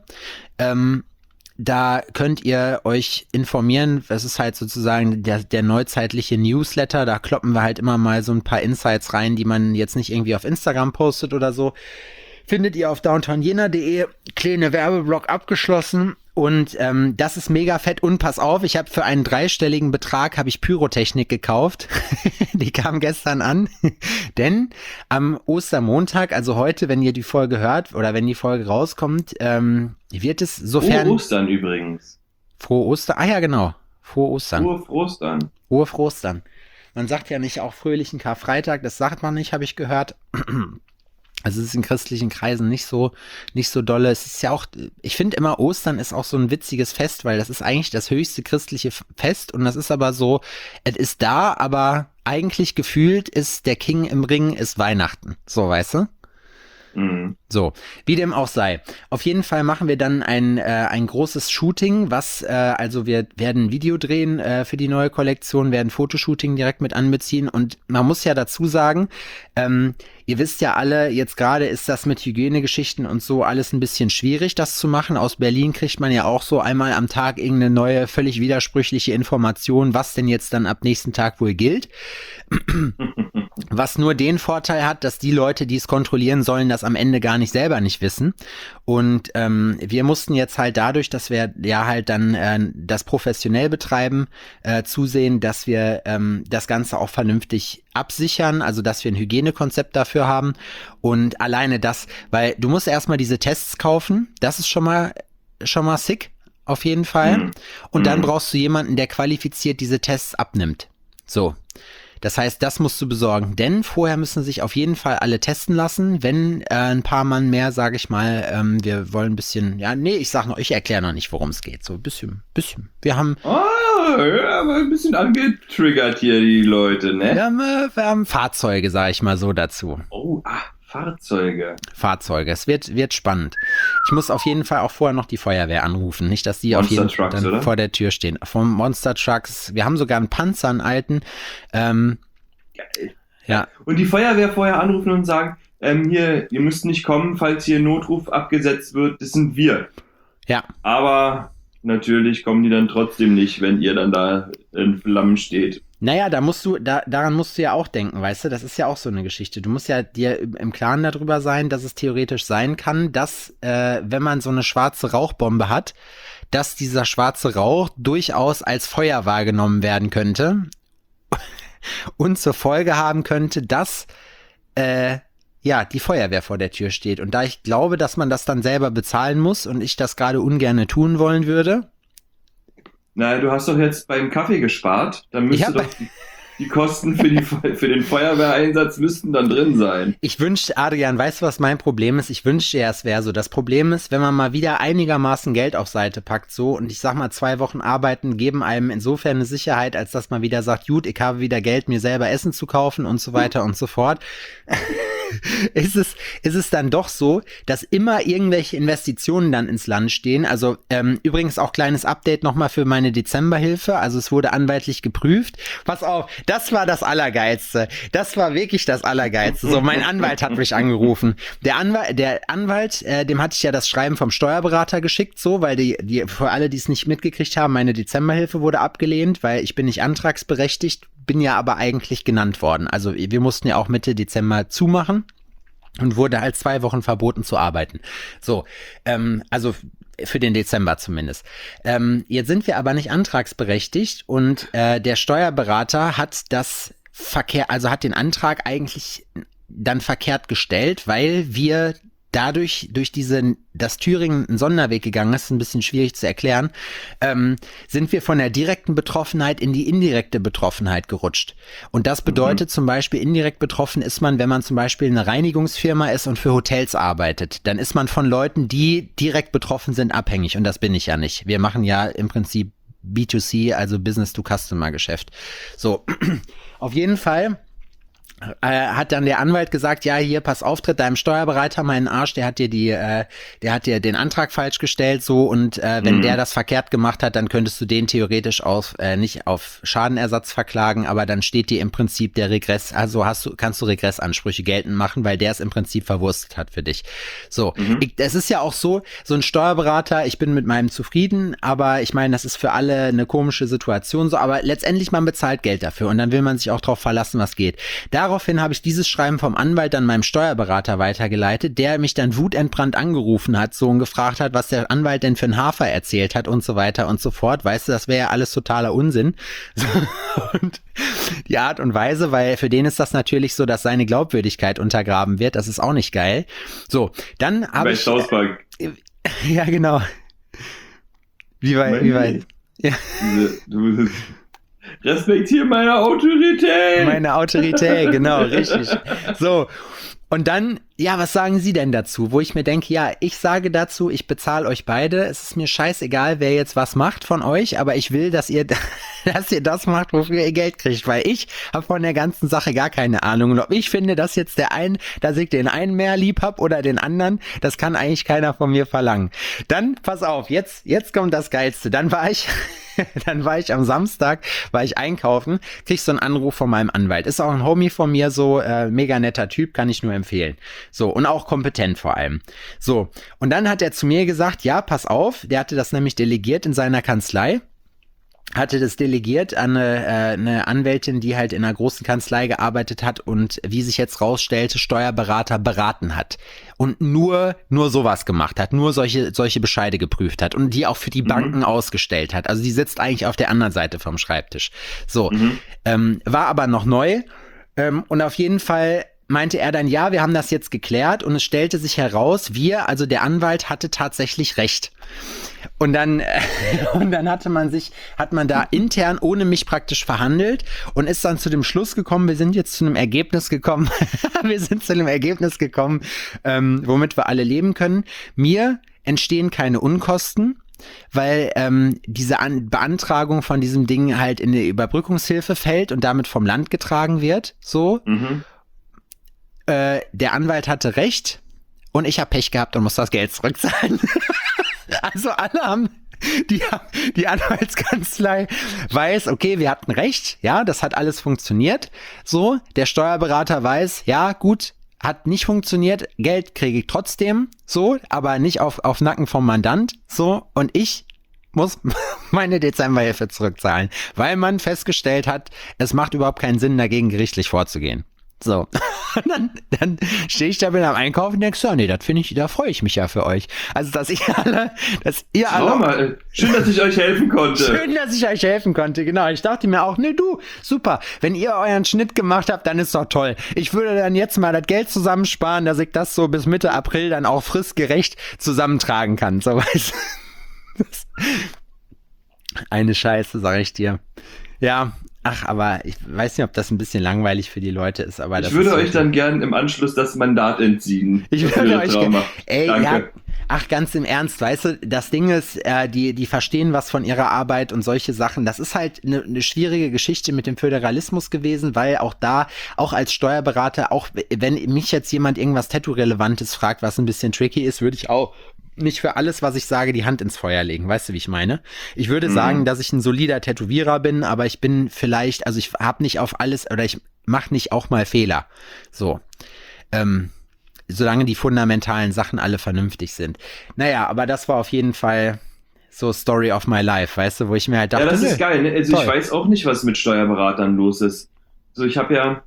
Da könnt ihr euch informieren. Das ist halt sozusagen der neuzeitliche Newsletter. Da kloppen wir halt immer mal so ein paar Insights rein, die man jetzt nicht irgendwie auf Instagram postet oder so. Findet ihr auf downtownjena.de, kleine Werbeblock abgeschlossen und das ist mega fett und pass auf, ich habe für einen 3-stelligen Betrag habe ich Pyrotechnik gekauft, die kam gestern an, denn am Ostermontag, also heute, wenn ihr die Folge hört oder wenn die Folge rauskommt, wird es sofern... Frohe Ostern übrigens. Frohe Ostern, ah ja genau, frohe Ostern. Frohe Ostern. Man sagt ja nicht auch fröhlichen Karfreitag, das sagt man nicht, habe ich gehört. Also es ist in christlichen Kreisen nicht so dolle. Es ist ja auch, ich finde immer, Ostern ist auch so ein witziges Fest, weil das ist eigentlich das höchste christliche Fest und das ist aber so, es ist da, aber eigentlich gefühlt ist der King im Ring ist Weihnachten. So, weißt du? Mhm. So, wie dem auch sei. Auf jeden Fall machen wir dann ein großes Shooting, also wir werden ein Video drehen für die neue Kollektion, werden Fotoshooting direkt mit anbeziehen und man muss ja dazu sagen, ihr wisst ja alle, jetzt gerade ist das mit Hygienegeschichten und so alles ein bisschen schwierig, das zu machen. Aus Berlin kriegt man ja auch so einmal am Tag irgendeine neue, völlig widersprüchliche Information, was denn jetzt dann ab nächsten Tag wohl gilt. Was nur den Vorteil hat, dass die Leute, die es kontrollieren sollen, das am Ende gar selber nicht wissen. Und wir mussten jetzt halt dadurch, dass wir ja halt dann das professionell betreiben, zusehen, dass wir das Ganze auch vernünftig absichern, also dass wir ein Hygienekonzept dafür haben. Und alleine das, weil du musst erstmal diese Tests kaufen, das ist schon mal sick, auf jeden Fall. Und dann brauchst du jemanden, der qualifiziert diese Tests abnimmt. So. Das heißt, das musst du besorgen, denn vorher müssen sich auf jeden Fall alle testen lassen, wenn ein paar Mann mehr, sage ich mal, wir wollen ein bisschen, ich erkläre noch nicht, worum es geht, so ein bisschen, wir haben... aber ein bisschen angetriggert hier die Leute, ne? Wir haben Fahrzeuge, sage ich mal so dazu. Fahrzeuge, es wird spannend. Ich muss auf jeden Fall auch vorher noch die Feuerwehr anrufen, nicht, dass die auf jeden Fall dann vor der Tür stehen. Vom Monster Trucks, wir haben sogar einen Panzer, einen alten. Ja. Und die Feuerwehr vorher anrufen und sagen, hier, ihr müsst nicht kommen, falls hier Notruf abgesetzt wird, das sind wir. Ja. Aber natürlich kommen die dann trotzdem nicht, wenn ihr dann da in Flammen steht. Naja, daran musst du ja auch denken, weißt du, das ist ja auch so eine Geschichte. Du musst ja dir im Klaren darüber sein, dass es theoretisch sein kann, dass, wenn man so eine schwarze Rauchbombe hat, dass dieser schwarze Rauch durchaus als Feuer wahrgenommen werden könnte und zur Folge haben könnte, dass, die Feuerwehr vor der Tür steht. Und da ich glaube, dass man das dann selber bezahlen muss und ich das gerade ungerne tun wollen würde. Na, du hast doch jetzt beim Kaffee gespart, dann müsste doch die Kosten für den Feuerwehreinsatz müssten dann drin sein. Ich wünschte, Adrian, weißt du, was mein Problem ist? Ich wünschte ja, es wäre so. Das Problem ist, wenn man mal wieder einigermaßen Geld auf Seite packt, so, und ich sag mal, 2 Wochen arbeiten geben einem insofern eine Sicherheit, als dass man wieder sagt, gut, ich habe wieder Geld, mir selber Essen zu kaufen und so weiter und so fort. ist es dann doch so, dass immer irgendwelche Investitionen dann ins Land stehen. Also übrigens auch kleines Update nochmal für meine Dezemberhilfe. Also es wurde anwaltlich geprüft. Pass auf, das war das Allergeilste. Das war wirklich das Allergeilste. So, mein Anwalt hat mich angerufen. Der Anwalt, dem hatte ich ja das Schreiben vom Steuerberater geschickt, so, weil die für alle, die es nicht mitgekriegt haben, meine Dezemberhilfe wurde abgelehnt, weil ich bin nicht antragsberechtigt, bin ja aber eigentlich genannt worden. Also wir mussten ja auch Mitte Dezember zumachen und wurde halt 2 Wochen verboten zu arbeiten. So, also für den Dezember zumindest. Jetzt sind wir aber nicht antragsberechtigt und der Steuerberater hat hat den Antrag eigentlich dann verkehrt gestellt, weil wir dadurch, dass Thüringen einen Sonderweg gegangen ist, ein bisschen schwierig zu erklären, sind wir von der direkten Betroffenheit in die indirekte Betroffenheit gerutscht. Und das bedeutet zum Beispiel, indirekt betroffen ist man, wenn man zum Beispiel eine Reinigungsfirma ist und für Hotels arbeitet. Dann ist man von Leuten, die direkt betroffen sind, abhängig. Und das bin ich ja nicht. Wir machen ja im Prinzip B2C, also Business-to-Customer-Geschäft. So, auf jeden Fall hat dann der Anwalt gesagt, ja, hier, pass auf, tritt deinem Steuerberater mal in den Arsch, der hat dir den Antrag falsch gestellt, so, und wenn der das verkehrt gemacht hat, dann könntest du den theoretisch nicht auf Schadenersatz verklagen, aber dann steht dir im Prinzip der Regress, also kannst du Regressansprüche geltend machen, weil der es im Prinzip verwurstet hat für dich. So, es ist ja auch so ein Steuerberater, ich bin mit meinem zufrieden, aber ich meine, das ist für alle eine komische Situation, so, aber letztendlich, man bezahlt Geld dafür und dann will man sich auch drauf verlassen, was geht. Daraufhin habe ich dieses Schreiben vom Anwalt dann meinem Steuerberater weitergeleitet, der mich dann wutentbrannt angerufen hat, so, und gefragt hat, was der Anwalt denn für ein Hafer erzählt hat und so weiter und so fort. Weißt du, das wäre ja alles totaler Unsinn. Und die Art und Weise, weil für den ist das natürlich so, dass seine Glaubwürdigkeit untergraben wird. Das ist auch nicht geil. So, dann habe ich... Ja, genau. Wie weit? Ja. Respektiere meine Autorität. Meine Autorität, genau, richtig. So, und dann, ja, was sagen Sie denn dazu? Wo ich mir denke, ja, ich sage dazu, ich bezahle euch beide. Es ist mir scheißegal, wer jetzt was macht von euch, aber ich will, dass ihr das macht, wofür ihr Geld kriegt, weil ich habe von der ganzen Sache gar keine Ahnung. Und ob ich finde, dass jetzt dass ich den einen mehr lieb hab oder den anderen, das kann eigentlich keiner von mir verlangen. Dann, pass auf, jetzt kommt das Geilste. Dann war ich am Samstag, einkaufen, krieg so einen Anruf von meinem Anwalt. Ist auch ein Homie von mir, so mega netter Typ, kann ich nur empfehlen. So, und auch kompetent vor allem. So, und dann hat er zu mir gesagt, ja, pass auf, der hatte das nämlich delegiert in seiner Kanzlei, hatte das delegiert an eine Anwältin, die halt in einer großen Kanzlei gearbeitet hat und, wie sich jetzt rausstellte, Steuerberater beraten hat und nur sowas gemacht hat, nur solche Bescheide geprüft hat und die auch für die Banken ausgestellt hat. Also die sitzt eigentlich auf der anderen Seite vom Schreibtisch. So, war aber noch neu und auf jeden Fall meinte er dann, ja, wir haben das jetzt geklärt und es stellte sich heraus, also der Anwalt hatte tatsächlich recht. Und dann hat man da intern ohne mich praktisch verhandelt und ist dann zu dem Schluss gekommen, wir sind zu einem Ergebnis gekommen, womit wir alle leben können. Mir entstehen keine Unkosten, weil diese Beantragung von diesem Ding halt in die Überbrückungshilfe fällt und damit vom Land getragen wird, so. Der Anwalt hatte recht und ich habe Pech gehabt und muss das Geld zurückzahlen. Also alle haben, die Anwaltskanzlei weiß, okay, wir hatten recht, ja, das hat alles funktioniert. So, der Steuerberater weiß, ja, gut, hat nicht funktioniert, Geld kriege ich trotzdem, so, aber nicht auf Nacken vom Mandant, so, und ich muss meine Dezemberhilfe zurückzahlen, weil man festgestellt hat, es macht überhaupt keinen Sinn, dagegen gerichtlich vorzugehen. So, und dann stehe ich da wieder am Einkaufen und denke so, nee, da freue ich mich ja für euch. Also, dass ihr alle... Schön, dass ich euch helfen konnte. Schön, dass ich euch helfen konnte, genau. Ich dachte mir auch, nee, du, super, wenn ihr euren Schnitt gemacht habt, dann ist doch toll. Ich würde dann jetzt mal das Geld zusammensparen, dass ich das so bis Mitte April dann auch fristgerecht zusammentragen kann. So, weißt du? Eine Scheiße, sag ich dir. Ja, Ach, aber ich weiß nicht, ob das ein bisschen langweilig für die Leute ist, aber ich würde euch dann gern im Anschluss das Mandat entziehen. Ich würde euch gerne. Ey, danke. Ja, ach, ganz im Ernst, weißt du, das Ding ist, die verstehen was von ihrer Arbeit und solche Sachen. Das ist halt eine schwierige Geschichte mit dem Föderalismus gewesen, weil auch da, auch als Steuerberater, auch wenn mich jetzt jemand irgendwas Tattoo-Relevantes fragt, was ein bisschen tricky ist, würde ich auch nicht für alles, was ich sage, die Hand ins Feuer legen. Weißt du, wie ich meine? Ich würde sagen, dass ich ein solider Tätowierer bin, aber ich bin vielleicht, also ich habe nicht auf alles, oder ich mache nicht auch mal Fehler. So. Solange die fundamentalen Sachen alle vernünftig sind. Naja, aber das war auf jeden Fall so Story of my life, weißt du, wo ich mir halt dachte, ja, das ist geil, ne? Also toll. Ich weiß auch nicht, was mit Steuerberatern los ist. So, ich habe ja,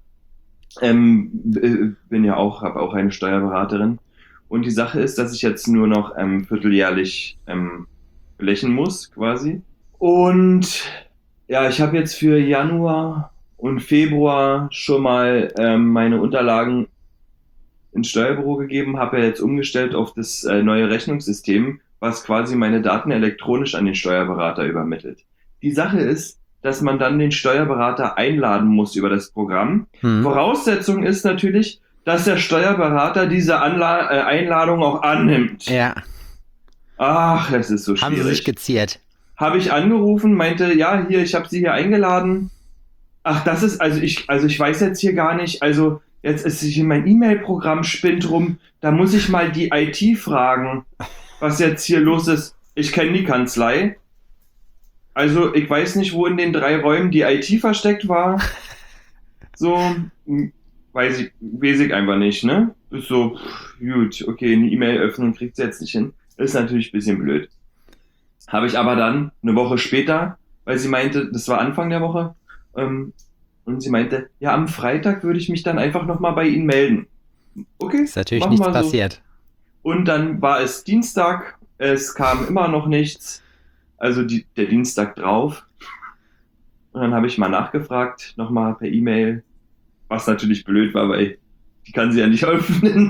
habe auch eine Steuerberaterin. Und die Sache ist, dass ich jetzt nur noch vierteljährlich blechen muss, quasi. Und ja, ich habe jetzt für Januar und Februar schon mal meine Unterlagen ins Steuerbüro gegeben, habe ja jetzt umgestellt auf das neue Rechnungssystem, was quasi meine Daten elektronisch an den Steuerberater übermittelt. Die Sache ist, dass man dann den Steuerberater einladen muss über das Programm. Voraussetzung ist natürlich, dass der Steuerberater diese Einladung auch annimmt. Ja. Ach, es ist so schwierig. Haben sie sich geziert? Habe ich angerufen, meinte, ja, hier, ich habe Sie hier eingeladen. Ach, das ist, also ich weiß jetzt hier gar nicht, also jetzt ist hier mein E-Mail-Programm spinnt rum, da muss ich mal die IT fragen, was jetzt hier los ist. Ich kenne die Kanzlei. Also ich weiß nicht, wo in den 3 Räumen die IT versteckt war. So, weiß ich einfach nicht, ne? Ist so, gut, okay, eine E-Mail öffnen kriegt sie jetzt nicht hin. Ist natürlich ein bisschen blöd. Habe ich aber dann eine Woche später, weil sie meinte, das war Anfang der Woche, und sie meinte, ja, am Freitag würde ich mich dann einfach nochmal bei Ihnen melden. Okay. Ist natürlich nichts passiert. Und dann war es Dienstag, es kam immer noch nichts, also der Dienstag drauf. Und dann habe ich mal nachgefragt, nochmal per E-Mail, was natürlich blöd war, weil die kann sie ja nicht öffnen.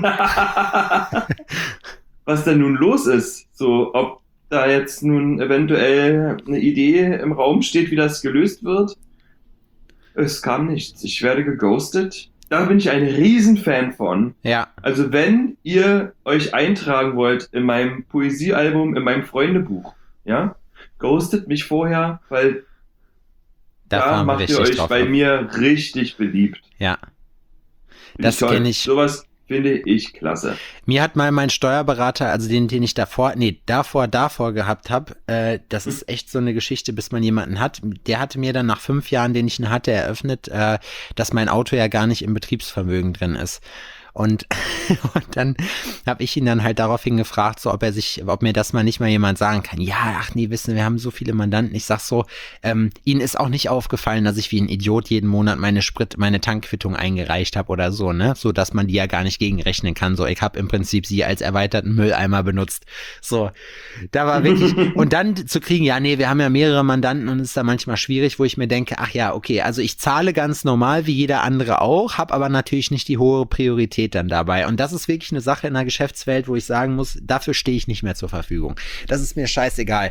Was denn nun los ist, so ob da jetzt nun eventuell eine Idee im Raum steht, wie das gelöst wird. Es kam nichts. Ich werde geghostet. Da bin ich ein Riesenfan von. Ja. Also wenn ihr euch eintragen wollt in meinem Poesiealbum, in meinem Freundebuch, ja, ghostet mich vorher, weil da macht ihr euch bei mir richtig beliebt. Ja. Das kenne ich. Sowas finde ich klasse. Mir hat mal mein Steuerberater, also den ich davor gehabt habe, das ist echt so eine Geschichte, bis man jemanden hat. Der hatte mir dann nach 5 Jahren, den ich ihn hatte, eröffnet, dass mein Auto ja gar nicht im Betriebsvermögen drin ist. Und dann habe ich ihn dann halt daraufhin gefragt, so ob mir das mal nicht mal jemand sagen kann. Ja, ach nee, wissen, wir haben so viele Mandanten. Ich sag so, ihnen ist auch nicht aufgefallen, dass ich wie ein Idiot jeden Monat meine Tankquittung eingereicht habe oder so, ne? So, dass man die ja gar nicht gegenrechnen kann. So, ich habe im Prinzip sie als erweiterten Mülleimer benutzt. So, da war wirklich, und dann zu kriegen, ja, nee, wir haben ja mehrere Mandanten und es ist da manchmal schwierig, wo ich mir denke, ach ja, okay, also ich zahle ganz normal, wie jeder andere auch, habe aber natürlich nicht die hohe Priorität dann dabei. Und das ist wirklich eine Sache in der Geschäftswelt, wo ich sagen muss, dafür stehe ich nicht mehr zur Verfügung. Das ist mir scheißegal.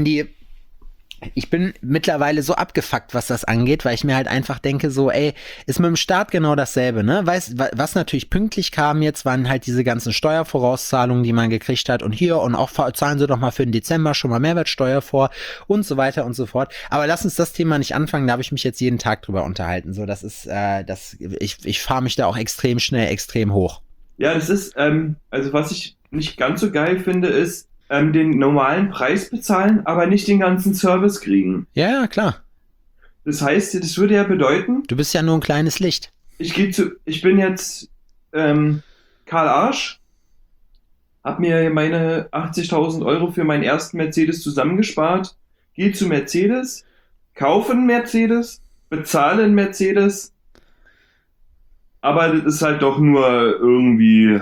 Ich bin mittlerweile so abgefuckt, was das angeht, weil ich mir halt einfach denke, so, ey, ist mit dem Staat genau dasselbe, ne? Was natürlich pünktlich kam jetzt, waren halt diese ganzen Steuervorauszahlungen, die man gekriegt hat und hier und auch zahlen Sie doch mal für den Dezember schon mal Mehrwertsteuer vor und so weiter und so fort. Aber lass uns das Thema nicht anfangen, da habe ich mich jetzt jeden Tag drüber unterhalten. So, das ist, ich fahre mich da auch extrem schnell, extrem hoch. Ja, das ist, also was ich nicht ganz so geil finde, ist, den normalen Preis bezahlen, aber nicht den ganzen Service kriegen. Ja, klar. Das heißt, das würde ja bedeuten... Du bist ja nur ein kleines Licht. Ich bin jetzt Karl Arsch, hab mir meine 80.000 Euro für meinen ersten Mercedes zusammengespart, gehe zu Mercedes, kaufe einen Mercedes, bezahle einen Mercedes, aber das ist halt doch nur irgendwie...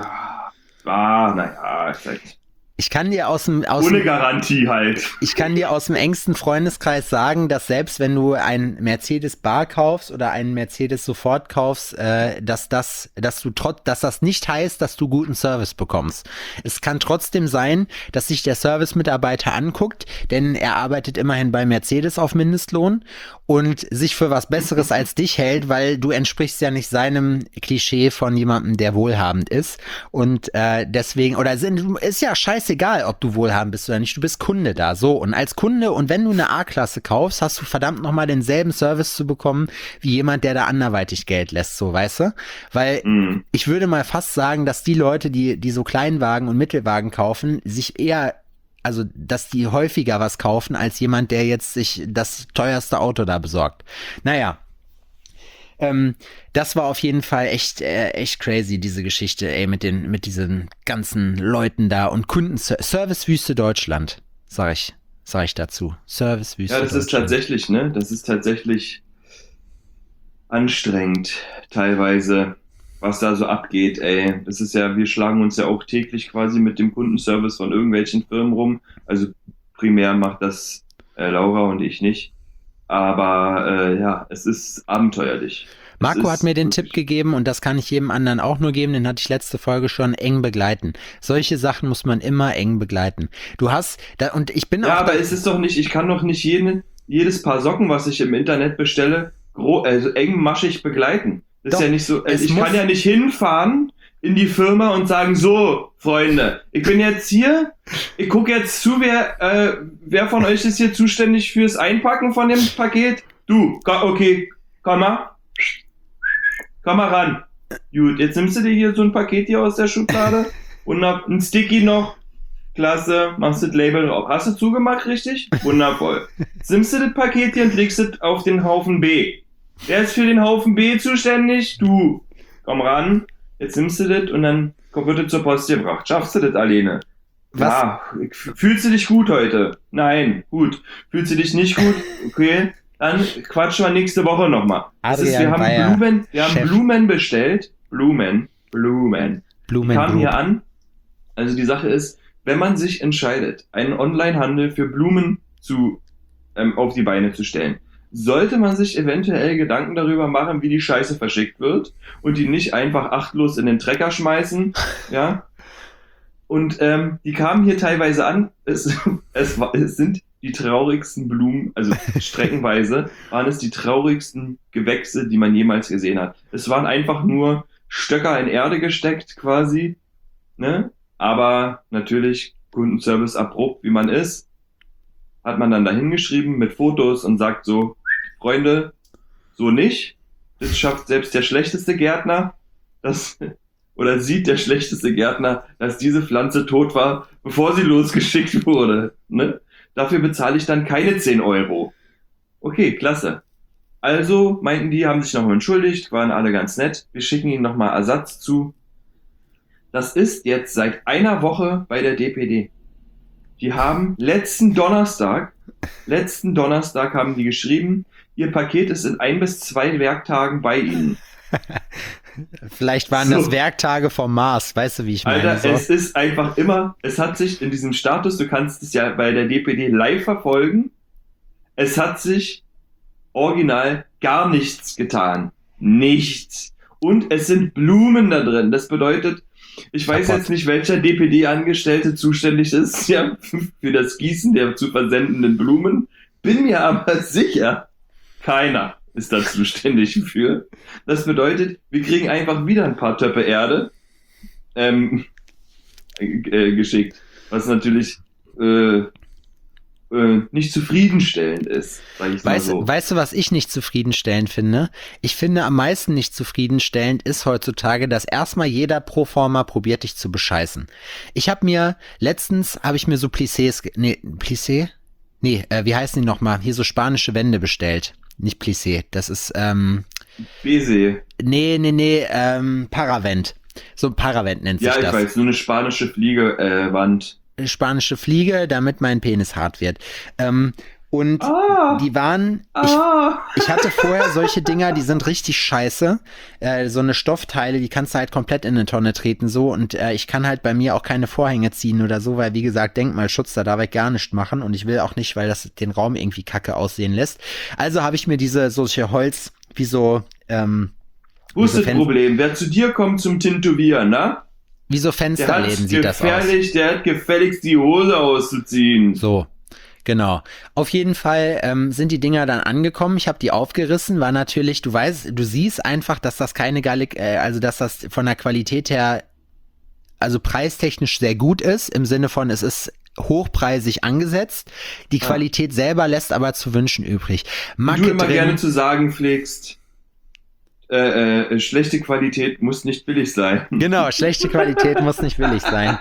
naja, vielleicht... Ich kann dir ohne Garantie halt. Ich kann dir aus dem engsten Freundeskreis sagen, dass selbst wenn du einen Mercedes Bar kaufst oder einen Mercedes sofort kaufst, dass das nicht heißt, dass du guten Service bekommst. Es kann trotzdem sein, dass sich der Service-Mitarbeiter anguckt, denn er arbeitet immerhin bei Mercedes auf Mindestlohn und sich für was Besseres als dich hält, weil du entsprichst ja nicht seinem Klischee von jemandem, der wohlhabend ist. Und deswegen, ist ja scheißegal, ob du wohlhabend bist oder nicht, du bist Kunde da, so. Und als Kunde, und wenn du eine A-Klasse kaufst, hast du verdammt nochmal denselben Service zu bekommen, wie jemand, der da anderweitig Geld lässt, so, weißt du? Weil ich würde mal fast sagen, dass die Leute, die so Kleinwagen und Mittelwagen kaufen, sich eher, also, dass die häufiger was kaufen, als jemand, der jetzt sich das teuerste Auto da besorgt. Naja, das war auf jeden Fall echt crazy, diese Geschichte, ey, mit diesen ganzen Leuten da und Servicewüste Deutschland, sag ich dazu. Servicewüste Deutschland. Ja, das ist tatsächlich, ne? Das ist tatsächlich anstrengend, teilweise, was da so abgeht, ey. Das ist ja, wir schlagen uns ja auch täglich quasi mit dem Kundenservice von irgendwelchen Firmen rum. Also primär macht das Laura und ich nicht. Aber ja, es ist abenteuerlich. Marco hat mir den Tipp gegeben und das kann ich jedem anderen auch nur geben, den hatte ich letzte Folge schon, eng begleiten. Solche Sachen muss man immer eng begleiten. Du hast, und ich bin auch... Ja, aber es ist doch nicht, ich kann doch nicht jedes Paar Socken, was ich im Internet bestelle, engmaschig begleiten. Das ist ja nicht so, ich kann ja nicht hinfahren in die Firma und sagen, so, Freunde, ich bin jetzt hier, ich gucke jetzt zu, wer von euch ist hier zuständig fürs Einpacken von dem Paket? Du, okay, komm mal ran. Gut, jetzt nimmst du dir hier so ein Paket hier aus der Schublade und noch ein Sticky noch. Klasse, machst du das Label drauf. Hast du zugemacht, richtig? Wundervoll. Jetzt nimmst du das Paket hier und legst es auf den Haufen B. Wer ist für den Haufen B zuständig? Du. Komm ran. Jetzt nimmst du das und dann wird es zur Post gebracht. Schaffst du das alleine? Was? Ja. Fühlst du dich gut heute? Nein. Gut. Fühlst du dich nicht gut? Okay. Dann quatschen wir nächste Woche nochmal. Wir haben Blumen bestellt. Blumen. Die kamen hier an. Also die Sache ist, wenn man sich entscheidet, einen Onlinehandel für Blumen auf die Beine zu stellen, sollte man sich eventuell Gedanken darüber machen, wie die Scheiße verschickt wird und die nicht einfach achtlos in den Trecker schmeißen, ja. Und die kamen hier teilweise an, es sind die traurigsten Blumen, also streckenweise waren es die traurigsten Gewächse, die man jemals gesehen hat. Es waren einfach nur Stöcker in Erde gesteckt quasi, ne? Aber natürlich Kundenservice abrupt, wie man ist, hat man dann da hingeschrieben mit Fotos und sagt so, Freunde, so nicht. Das schafft selbst der schlechteste Gärtner, oder sieht der schlechteste Gärtner, dass diese Pflanze tot war, bevor sie losgeschickt wurde. Ne? Dafür bezahle ich dann keine 10 Euro. Okay, klasse. Also meinten die, haben sich nochmal entschuldigt, waren alle ganz nett. Wir schicken ihnen nochmal Ersatz zu. Das ist jetzt seit einer Woche bei der DPD. Die haben letzten Donnerstag haben die geschrieben, ihr Paket ist in 1 bis 2 Werktagen bei ihnen. Vielleicht waren das Werktage vom Mars, weißt du, wie ich meine? Alter, es ist einfach immer, es hat sich in diesem Status, du kannst es ja bei der DPD live verfolgen, es hat sich original gar nichts getan. Nichts. Und es sind Blumen da drin. Das bedeutet, ich weiß jetzt nicht, welcher DPD-Angestellte zuständig ist, ja, für das Gießen der zu versendenden Blumen. Bin mir aber sicher, keiner ist da zuständig für. Das bedeutet, wir kriegen einfach wieder ein paar Töpfe Erde geschickt, was natürlich nicht zufriedenstellend ist, sage ich mal so. Weißt du, was ich nicht zufriedenstellend finde? Ich finde, am meisten nicht zufriedenstellend ist heutzutage, dass erstmal jeder pro forma probiert, dich zu bescheißen. Letztens habe ich mir so Plissé? Nee, wie heißen die nochmal? Hier so spanische Wände bestellt. Nicht Plissé, das ist, Bese. Nee, Paravent. So ein Paravent nennt sich das. Ja, ich weiß, nur eine spanische Wand. Spanische Fliege, damit mein Penis hart wird. Und die waren, ich hatte vorher solche Dinger, die sind richtig scheiße. So eine Stoffteile, die kannst du halt komplett in eine Tonne treten, so. Und ich kann halt bei mir auch keine Vorhänge ziehen oder so, weil, wie gesagt, Denkmalschutz, da darf ich gar nicht machen. Und ich will auch nicht, weil das den Raum irgendwie kacke aussehen lässt. Also habe ich mir solche Holz, wie so, Wo ist das Problem? Wer zu dir kommt zum Tintovieren, ne? Wie so Fensterläden sieht das aus. Der hat gefälligst die Hose auszuziehen. So, Genau. Auf jeden Fall sind die Dinger dann angekommen. Ich habe die aufgerissen, war natürlich, du siehst einfach, dass das keine geile, also dass das von der Qualität her, also preistechnisch sehr gut ist, im Sinne von, es ist hochpreisig angesetzt. Die Qualität selber lässt aber zu wünschen übrig. Wie du immer gerne zu sagen pflegst, schlechte Qualität muss nicht billig sein. Genau, schlechte Qualität muss nicht billig sein.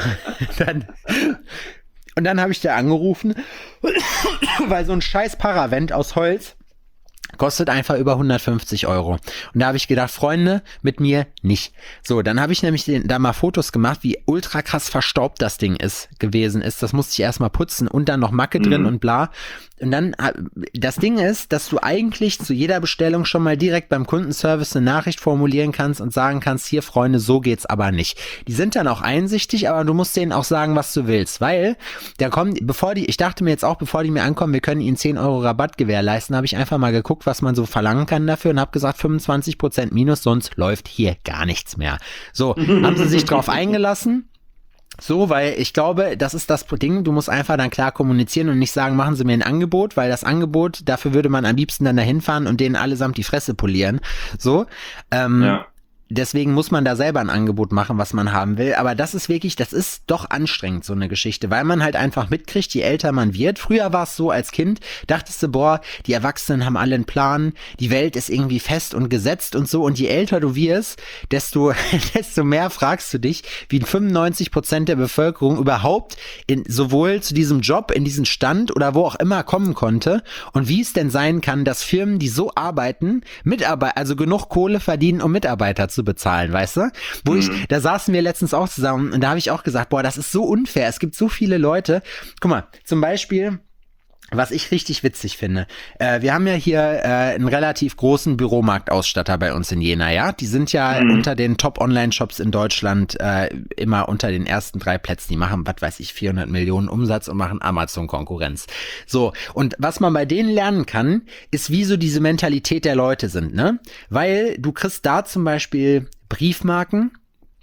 Und dann habe ich da angerufen, weil so ein scheiß Paravent aus Holz kostet einfach über 150 €. Und da habe ich gedacht, Freunde, mit mir nicht. So, dann habe ich nämlich da mal Fotos gemacht, wie ultra krass verstaubt das Ding gewesen ist. Das musste ich erstmal putzen und dann noch Macke drin und bla. Und dann, das Ding ist, dass du eigentlich zu jeder Bestellung schon mal direkt beim Kundenservice eine Nachricht formulieren kannst und sagen kannst, hier Freunde, so geht's aber nicht. Die sind dann auch einsichtig, aber du musst denen auch sagen, was du willst, weil ich dachte mir jetzt auch, bevor die mir ankommen, wir können ihnen 10 € Rabatt gewährleisten, habe ich einfach mal geguckt, was man so verlangen kann dafür und habe gesagt, 25% minus, sonst läuft hier gar nichts mehr. So, haben sie sich drauf eingelassen. So, weil ich glaube, das ist das Ding, du musst einfach dann klar kommunizieren und nicht sagen, machen Sie mir ein Angebot, weil das Angebot, dafür würde man am liebsten dann dahin fahren und denen allesamt die Fresse polieren. So, deswegen muss man da selber ein Angebot machen, was man haben will. Aber das ist doch anstrengend, so eine Geschichte, weil man halt einfach mitkriegt, je älter man wird. Früher war es so, als Kind dachtest du, boah, die Erwachsenen haben alle einen Plan, die Welt ist irgendwie fest und gesetzt und so. Und je älter du wirst, desto mehr fragst du dich, wie 95% der Bevölkerung überhaupt sowohl zu diesem Job, in diesen Stand oder wo auch immer kommen konnte. Und wie es denn sein kann, dass Firmen, die so arbeiten, also genug Kohle verdienen, um Mitarbeiter zu bezahlen, weißt du? Da saßen wir letztens auch zusammen und da habe ich auch gesagt, boah, das ist so unfair. Es gibt so viele Leute. Guck mal, zum Beispiel, was ich richtig witzig finde. Wir haben ja hier einen relativ großen Büromarktausstatter bei uns in Jena, ja? Die sind ja unter den Top-Online-Shops in Deutschland immer unter den ersten 3 Plätzen. Die machen, was weiß ich, 400 Millionen Umsatz und machen Amazon-Konkurrenz. So, und was man bei denen lernen kann, ist, wie so diese Mentalität der Leute sind, ne? Weil du kriegst da zum Beispiel Briefmarken,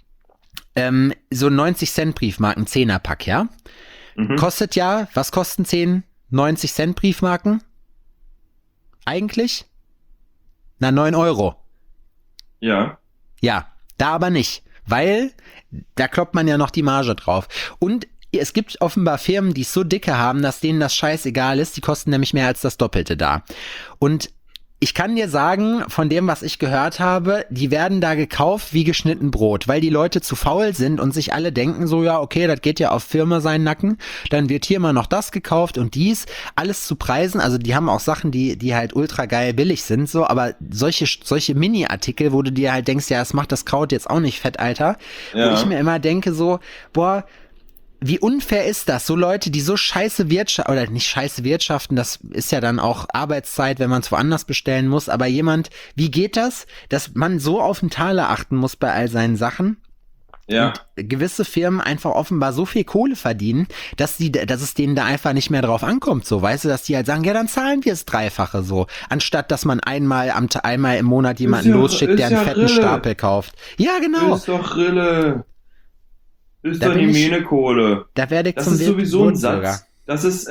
so 90-Cent Briefmarken, 10er-Pack, ja? Kostet ja, was kosten 10 90-Cent Briefmarken? Eigentlich? 9 €. Ja. Ja, da aber nicht, weil da kloppt man ja noch die Marge drauf. Und es gibt offenbar Firmen, die es so dicke haben, dass denen das scheißegal ist. Die kosten nämlich mehr als das Doppelte da. Und ich kann dir sagen, von dem, was ich gehört habe, die werden da gekauft wie geschnitten Brot, weil die Leute zu faul sind und sich alle denken so, ja, okay, das geht ja auf Firma seinen Nacken, dann wird hier mal noch das gekauft und dies, alles zu Preisen, also die haben auch Sachen, die halt ultra geil billig sind, so, aber solche Mini-Artikel, wo du dir halt denkst, ja, es macht das Kraut jetzt auch nicht fett, Alter, wo ich mir immer denke so, boah, wie unfair ist das? So Leute, die so scheiße wirtschaften, oder nicht scheiße wirtschaften, das ist ja dann auch Arbeitszeit, wenn man es woanders bestellen muss, aber wie geht das, dass man so auf den Taler achten muss bei all seinen Sachen? Ja. Und gewisse Firmen einfach offenbar so viel Kohle verdienen, dass es denen da einfach nicht mehr drauf ankommt, so, weißt du, dass die halt sagen, ja, dann zahlen wir es Dreifache so, anstatt dass man einmal im Monat jemanden losschickt, der einen fetten Stapel kauft. Ja, genau. Ist doch Rille. Ist doch die Mähnekohle. Da werde ich das ist sowieso ein Satz. Das ist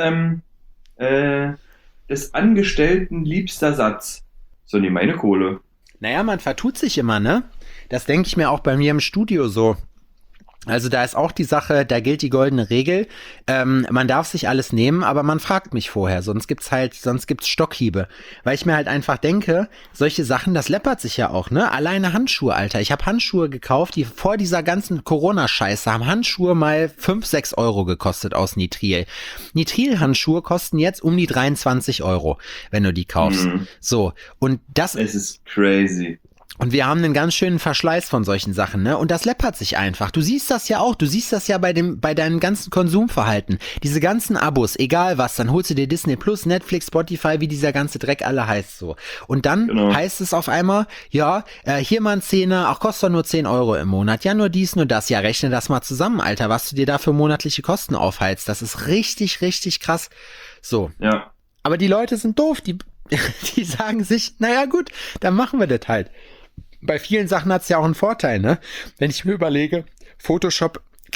des Angestellten liebster Satz. So, die Mähnekohle. Naja, man vertut sich immer, ne? Das denke ich mir auch bei mir im Studio so. Also da ist auch die Sache, da gilt die goldene Regel, man darf sich alles nehmen, aber man fragt mich vorher, sonst gibt's Stockhiebe, weil ich mir halt einfach denke, solche Sachen, das läppert sich ja auch, ne, alleine Handschuhe, Alter, ich habe Handschuhe gekauft, die vor dieser ganzen Corona-Scheiße haben Handschuhe mal 5-6 € gekostet aus Nitril. Nitril-Handschuhe kosten jetzt um die 23 €, wenn du die kaufst. So, und es ist crazy. Und wir haben einen ganz schönen Verschleiß von solchen Sachen, ne? Und das läppert sich einfach. Du siehst das ja auch. Du siehst das ja bei deinem ganzen Konsumverhalten. Diese ganzen Abos, egal was, dann holst du dir Disney Plus, Netflix, Spotify, wie dieser ganze Dreck alle heißt so. Und dann heißt es auf einmal, ja, hier mal ein Zehner, ach, kostet doch nur 10 € im Monat. Ja, nur dies, nur das. Ja, rechne das mal zusammen, Alter, was du dir da für monatliche Kosten aufheilst. Das ist richtig, richtig krass. So. Ja. Aber die Leute sind doof. Die sagen sich, naja, gut, dann machen wir das halt. Bei vielen Sachen hat es ja auch einen Vorteil, ne? Wenn ich mir überlege, Photoshop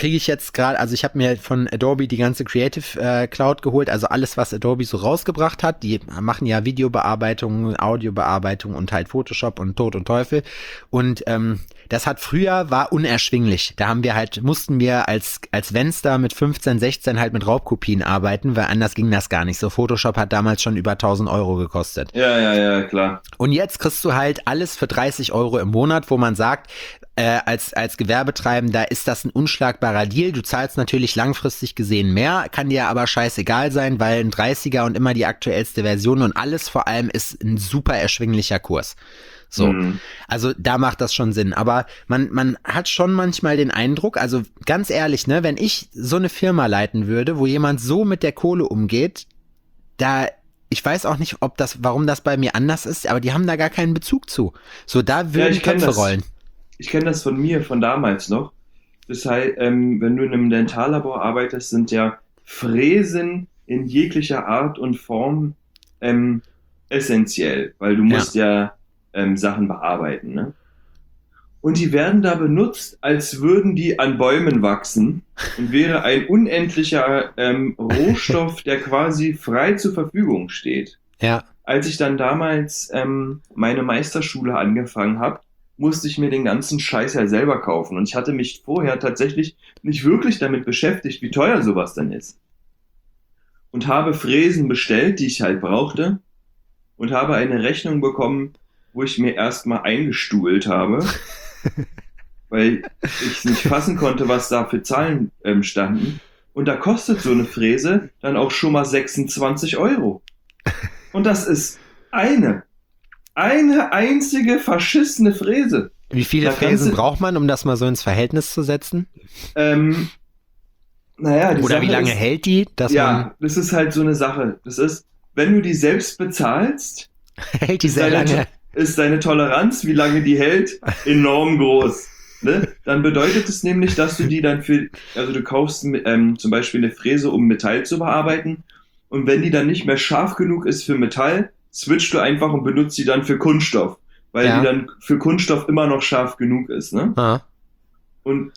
kriege ich jetzt gerade, also ich habe mir von Adobe die ganze Creative Cloud geholt, also alles, was Adobe so rausgebracht hat. Die machen ja Videobearbeitung, Audiobearbeitung und halt Photoshop und Tod und Teufel. Und das war unerschwinglich. Da mussten wir als Venster mit 15, 16 halt mit Raubkopien arbeiten, weil anders ging das gar nicht. So Photoshop hat damals schon über 1.000 Euro gekostet. Ja, klar. Und jetzt kriegst du halt alles für 30 Euro im Monat, wo man sagt, als Gewerbetreibender ist das ein unschlagbarer Deal. Du zahlst natürlich langfristig gesehen mehr, kann dir aber scheißegal sein, weil ein 30er und immer die aktuellste Version und alles vor allem ist ein super erschwinglicher Kurs. So, also da macht das schon Sinn. Aber man hat schon manchmal den Eindruck, also ganz ehrlich, ne, wenn ich so eine Firma leiten würde, wo jemand so mit der Kohle umgeht, ich weiß auch nicht, warum das bei mir anders ist, aber die haben da gar keinen Bezug zu. So, da würden Köpfe rollen. Ich kenne das von mir, von damals noch. Das heißt, wenn du in einem Dentallabor arbeitest, sind ja Fräsen in jeglicher Art und Form essentiell, weil du musst ja Sachen bearbeiten, ne? Und die werden da benutzt, als würden die an Bäumen wachsen und wäre ein unendlicher Rohstoff, der quasi frei zur Verfügung steht. Ja. Als ich dann damals meine Meisterschule angefangen habe, musste ich mir den ganzen Scheiß ja selber kaufen. Und ich hatte mich vorher tatsächlich nicht wirklich damit beschäftigt, wie teuer sowas denn ist. Und habe Fräsen bestellt, die ich halt brauchte. Und habe eine Rechnung bekommen, wo ich mir erstmal eingestuhlt habe. Weil ich nicht fassen konnte, was da für Zahlen standen. Und da kostet so eine Fräse dann auch schon mal 26 Euro. Und das ist eine einzige verschissene Fräse. Wie viele Fräsen braucht man, um das mal so ins Verhältnis zu setzen? Oder wie lange hält die? Das ist halt so eine Sache. Das ist, wenn du die selbst bezahlst, hält die sehr lange. Ist deine Toleranz, wie lange die hält, enorm groß. Ne? Dann bedeutet es nämlich, dass du die dann du kaufst zum Beispiel eine Fräse, um Metall zu bearbeiten, und wenn die dann nicht mehr scharf genug ist für Metall, switchst du einfach und benutzt sie dann für Kunststoff, weil die dann für Kunststoff immer noch scharf genug ist, ne? Ah. Und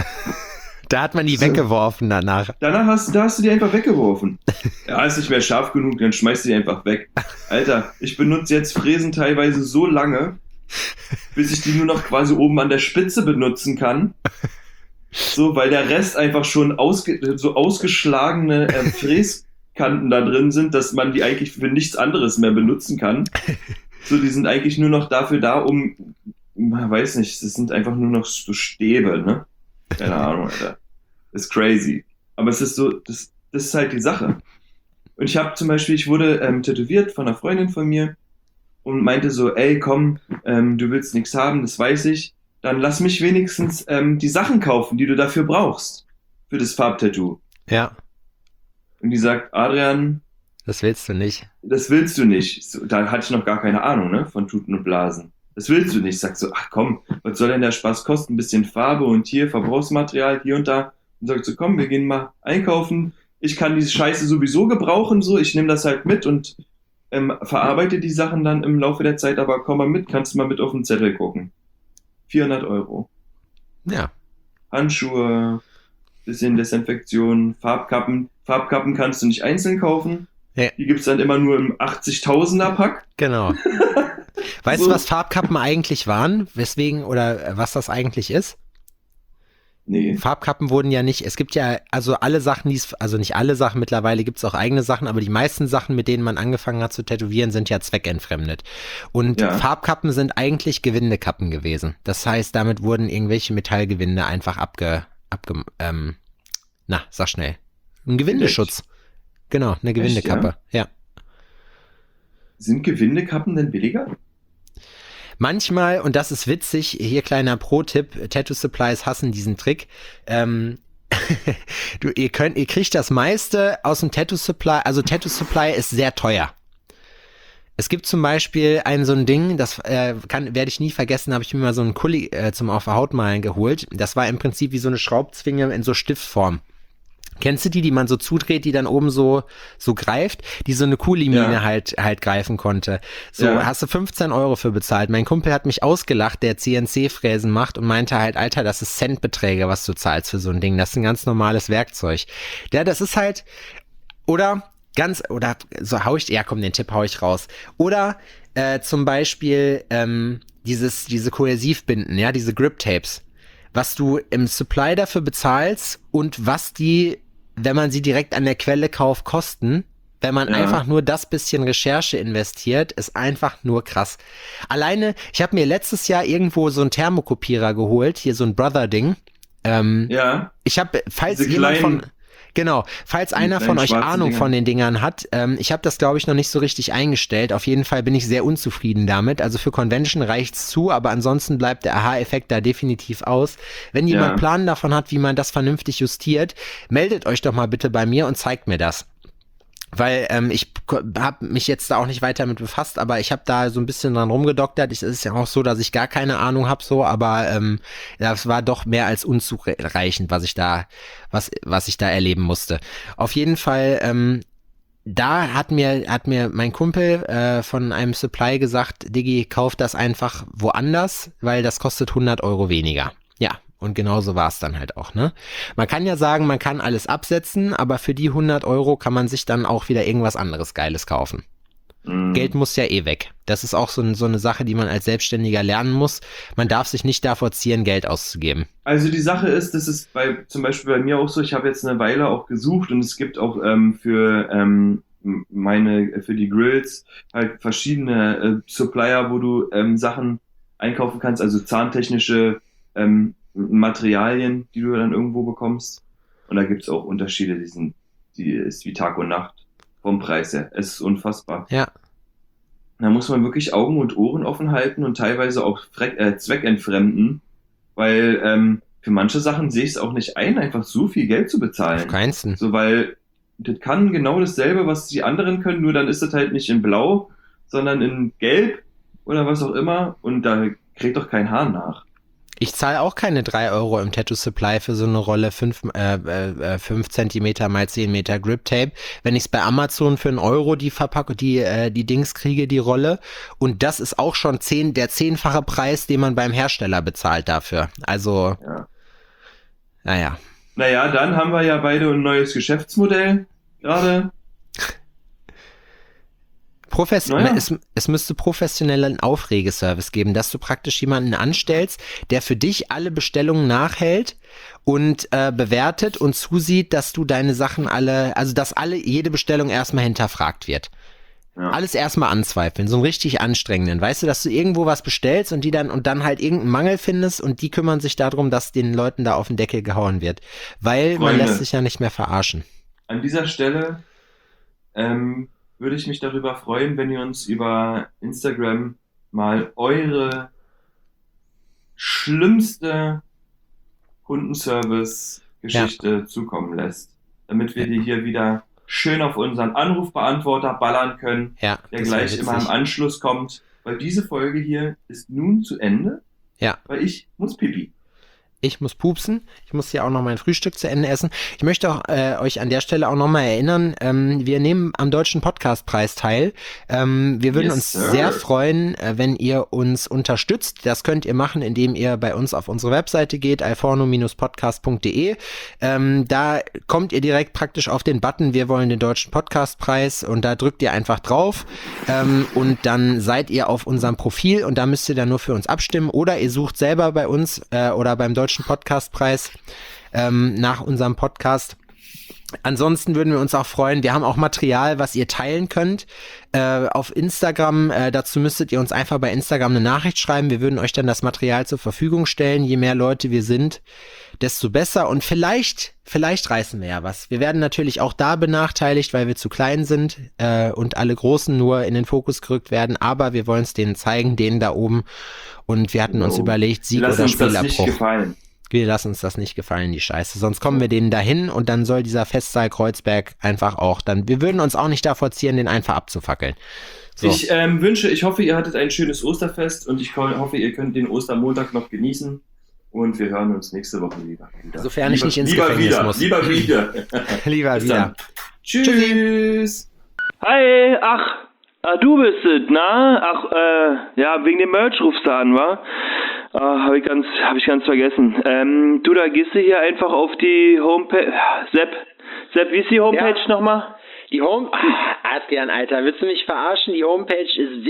da hat man die weggeworfen danach. Da hast du die einfach weggeworfen. Ja, ist nicht mehr scharf genug, dann schmeißt du die einfach weg. Alter, ich benutze jetzt Fräsen teilweise so lange, bis ich die nur noch quasi oben an der Spitze benutzen kann. So, weil der Rest einfach schon so ausgeschlagene Fräskanten da drin sind, dass man die eigentlich für nichts anderes mehr benutzen kann. So, die sind eigentlich nur noch dafür da, weiß nicht, das sind einfach nur noch so Stäbe, ne? Keine Ahnung, Alter. Das ist crazy. Aber es ist so, das ist halt die Sache. Und ich wurde tätowiert von einer Freundin von mir und meinte so, ey, komm, du willst nichts haben, das weiß ich. Dann lass mich wenigstens die Sachen kaufen, die du dafür brauchst. Für das Farbtattoo. Ja. Und die sagt, Adrian, das willst du nicht. Das willst du nicht. So, da hatte ich noch gar keine Ahnung, ne, von Tuten und Blasen. Das willst du nicht. Sag so, ach komm, was soll denn der Spaß kosten? Ein bisschen Farbe und hier Verbrauchsmaterial, hier und da. Und sagt so, komm, wir gehen mal einkaufen. Ich kann diese Scheiße sowieso gebrauchen, so. Ich nehme das halt mit und verarbeite die Sachen dann im Laufe der Zeit. Aber komm mal mit, kannst du mal mit auf den Zettel gucken. 400 Euro. Ja. Handschuhe, bisschen Desinfektion, Farbkappen. Farbkappen kannst du nicht einzeln kaufen. Ja. Die gibt's dann immer nur im 80.000er Pack. Genau. Weißt du, was Farbkappen eigentlich waren? Weswegen oder was das eigentlich ist? Nee. Farbkappen wurden ja nicht, es gibt ja also alle Sachen, also nicht alle Sachen, mittlerweile gibt es auch eigene Sachen, aber die meisten Sachen, mit denen man angefangen hat zu tätowieren, sind ja zweckentfremdet. Und Farbkappen sind eigentlich Gewindekappen gewesen. Das heißt, damit wurden irgendwelche Metallgewinde einfach sag schnell. Ein Gewindeschutz. Genau, eine Gewindekappe. Echt, ja? Sind Gewindekappen denn billiger? Manchmal, und das ist witzig, hier kleiner Pro-Tipp, Tattoo Supplies hassen diesen Trick. Ihr kriegt das meiste aus dem Tattoo Supply, also Tattoo Supply ist sehr teuer. Es gibt zum Beispiel so ein Ding, das werde ich nie vergessen, habe ich mir mal so einen Kuli zum auf der Haut malen geholt. Das war im Prinzip wie so eine Schraubzwinge in so Stiftform. Kennst du die man so zudreht, die dann oben so greift, die so eine Kuhlimine halt greifen konnte? So, hast du 15 € für bezahlt. Mein Kumpel hat mich ausgelacht, der CNC-Fräsen macht und meinte halt, Alter, das ist Centbeträge, was du zahlst für so ein Ding. Das ist ein ganz normales Werkzeug. Ja, das ist halt, oder den Tipp hau ich raus. Oder zum Beispiel diese Kohäsivbinden, ja, diese Grip-Tapes, was du im Supply dafür bezahlst und was die, wenn man sie direkt an der Quelle kauft, kosten, wenn man einfach nur das bisschen Recherche investiert, ist einfach nur krass. Alleine, ich habe mir letztes Jahr irgendwo so einen Thermokopierer geholt, hier so ein Brother-Ding. Ich habe, falls einer von euch Ahnung von den Dingern hat, ich habe das, glaube ich, noch nicht so richtig eingestellt. Auf jeden Fall bin ich sehr unzufrieden damit. Also für Convention reicht's zu, aber ansonsten bleibt der Aha-Effekt da definitiv aus. Wenn jemand Plan davon hat, wie man das vernünftig justiert, meldet euch doch mal bitte bei mir und zeigt mir das. Weil ich habe mich jetzt da auch nicht weiter mit befasst, aber ich habe da so ein bisschen dran rumgedoktert. Es ist ja auch so, dass ich gar keine Ahnung habe, so, aber das war doch mehr als unzureichend, was ich da erleben musste. Auf jeden Fall, da hat mir mein Kumpel von einem Supply gesagt, Diggi, kauf das einfach woanders, weil das kostet 100 € weniger. Ja. Und genauso war es dann halt auch, ne? Man kann ja sagen, man kann alles absetzen, aber für die 100 € kann man sich dann auch wieder irgendwas anderes Geiles kaufen. Geld muss ja eh weg. Das ist auch so eine Sache, die man als Selbstständiger lernen muss. Man darf sich nicht davor zieren, Geld auszugeben. Also die Sache ist, das ist zum Beispiel bei mir auch so, ich habe jetzt eine Weile auch gesucht und es gibt auch für die Grills halt verschiedene Supplier, wo du Sachen einkaufen kannst, also zahntechnische Materialien, die du dann irgendwo bekommst. Und da gibt es auch Unterschiede, die ist wie Tag und Nacht vom Preis her. Es ist unfassbar. Ja. Da muss man wirklich Augen und Ohren offen halten und teilweise auch zweckentfremden, weil für manche Sachen sehe ich es auch nicht ein, einfach so viel Geld zu bezahlen. Auf keinsten. So, weil das kann genau dasselbe, was die anderen können, nur dann ist das halt nicht in Blau, sondern in Gelb oder was auch immer und da kriegt doch kein Hahn nach. Ich zahle auch keine 3 € im Tattoo Supply für so eine Rolle 5 Zentimeter mal 10 Meter Grip Tape. Wenn ich es bei Amazon für 1 € die Dings kriege, die Rolle. Und das ist auch schon der 10-fache Preis, den man beim Hersteller bezahlt dafür. Also, naja. Naja, dann haben wir ja beide ein neues Geschäftsmodell gerade. Es müsste professionellen Aufregeservice geben, dass du praktisch jemanden anstellst, der für dich alle Bestellungen nachhält und bewertet und zusieht, dass du deine Sachen jede Bestellung erstmal hinterfragt wird. Ja. Alles erstmal anzweifeln, so einen richtig anstrengenden. Weißt du, dass du irgendwo was bestellst und dann halt irgendeinen Mangel findest und die kümmern sich darum, dass den Leuten da auf den Deckel gehauen wird. Weil man lässt sich ja nicht mehr verarschen. An dieser Stelle würde ich mich darüber freuen, wenn ihr uns über Instagram mal eure schlimmste Kundenservice-Geschichte zukommen lässt, damit wir die hier wieder schön auf unseren Anrufbeantworter ballern können, der gleich immer im Anschluss kommt, weil diese Folge hier ist nun zu Ende, weil ich muss pipi. Ich muss pupsen. Ich muss hier auch noch mein Frühstück zu Ende essen. Ich möchte auch euch an der Stelle auch nochmal erinnern, wir nehmen am Deutschen Podcastpreis teil. Wir würden uns sehr freuen, wenn ihr uns unterstützt. Das könnt ihr machen, indem ihr bei uns auf unsere Webseite geht, alforno-podcast.de. Da kommt ihr direkt praktisch auf den Button, wir wollen den Deutschen Podcastpreis und da drückt ihr einfach drauf und dann seid ihr auf unserem Profil und da müsst ihr dann nur für uns abstimmen oder ihr sucht selber bei uns oder beim Deutschen Podcastpreis nach unserem Podcast. Ansonsten würden wir uns auch freuen, wir haben auch Material, was ihr teilen könnt auf Instagram. Dazu müsstet ihr uns einfach bei Instagram eine Nachricht schreiben. Wir würden euch dann das Material zur Verfügung stellen. Je mehr Leute wir sind, desto besser. Und vielleicht reißen wir ja was. Wir werden natürlich auch da benachteiligt, weil wir zu klein sind und alle Großen nur in den Fokus gerückt werden. Aber wir wollen es denen zeigen, denen da oben. Und wir hatten uns überlegt, Sieg oder Spielabbruch. Wir lassen uns das nicht gefallen, die Scheiße. Sonst kommen wir denen dahin und dann soll dieser Festsaal Kreuzberg einfach auch dann, wir würden uns auch nicht davor zieren, den einfach abzufackeln. So. Ich hoffe, ihr hattet ein schönes Osterfest und ich hoffe, ihr könnt den Ostermontag noch genießen. und wir hören uns nächste Woche wieder. Sofern ich nicht ins Gefängnis muss. Lieber wieder. Lieber wieder. Tschüss. Hi, du bist es, na? Ja, wegen dem Merch rufst du an, wa? Hab ich ganz vergessen. Da gehst du hier einfach auf die Homepage. Sepp, wie ist die Homepage nochmal? Die Adrian, Alter, willst du mich verarschen? Die Homepage ist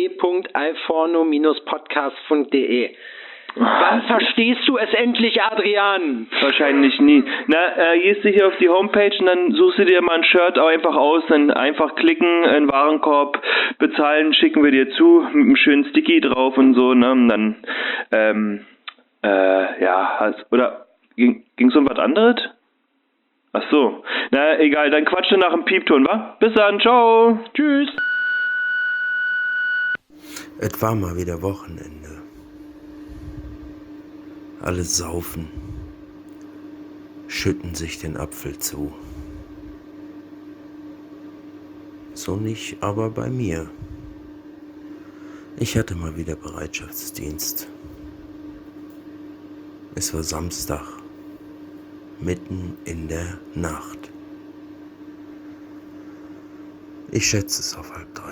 www.alforno-podcast.de. Wann verstehst du es endlich, Adrian? Wahrscheinlich nie. Gehst du hier auf die Homepage und dann suchst du dir mal ein Shirt auch einfach aus, dann einfach klicken, in Warenkorb, bezahlen, schicken wir dir zu, mit einem schönen Sticky drauf und so, ne? Und dann, oder ging's um was anderes? Ach so. Na, egal, dann quatsche nach dem Piepton, wa? Bis dann, ciao. Tschüss. Es war mal wieder Wochenende. Alle saufen, schütten sich den Apfel zu. So nicht aber bei mir. Ich hatte mal wieder Bereitschaftsdienst. Es war Samstag, mitten in der Nacht. Ich schätze es auf 2:30.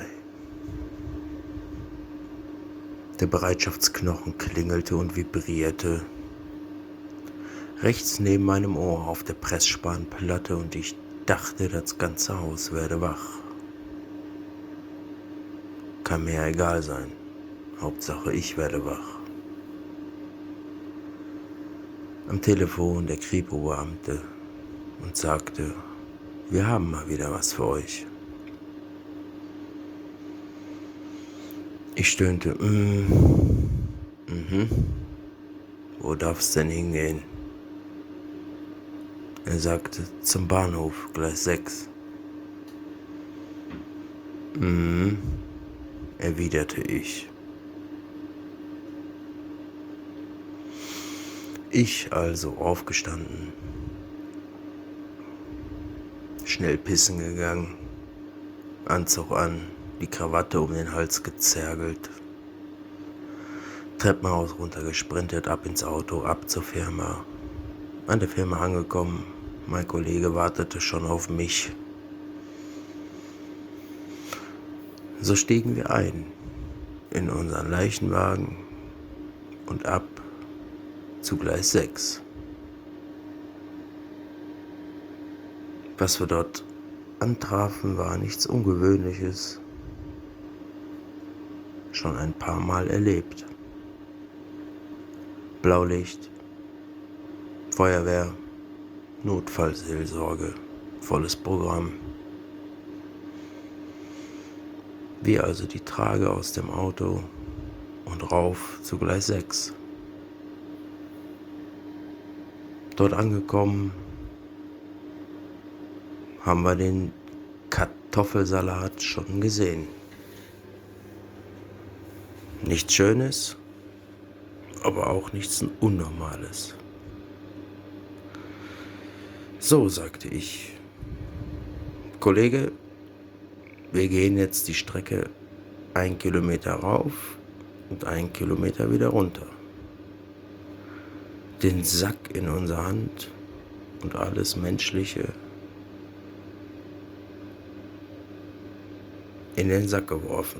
Der Bereitschaftsknochen klingelte und vibrierte. Rechts neben meinem Ohr auf der Pressspanplatte und ich dachte, das ganze Haus werde wach. Kann mir ja egal sein. Hauptsache ich werde wach. Am Telefon der Kripo-Beamte und sagte, wir haben mal wieder was für euch. Ich stöhnte, Wo darf's denn hingehen? Er sagte, zum Bahnhof, Gleis 6. Erwiderte ich. Ich also aufgestanden, schnell pissen gegangen, Anzug an, die Krawatte um den Hals gezergelt, Treppenhaus runtergesprintet, ab ins Auto, ab zur Firma. An der Firma angekommen, mein Kollege wartete schon auf mich. So stiegen wir ein in unseren Leichenwagen und ab zu Gleis 6. Was wir dort antrafen, war nichts Ungewöhnliches. Schon ein paar Mal erlebt. Blaulicht, Feuerwehr, Notfallseelsorge, volles Programm. Wir also die Trage aus dem Auto und rauf zu Gleis 6. Dort angekommen, haben wir den Kartoffelsalat schon gesehen. Nichts Schönes, aber auch nichts Unnormales. So, sagte ich, Kollege, wir gehen jetzt die Strecke 1 Kilometer rauf und 1 Kilometer wieder runter. Den Sack in unserer Hand und alles Menschliche in den Sack geworfen.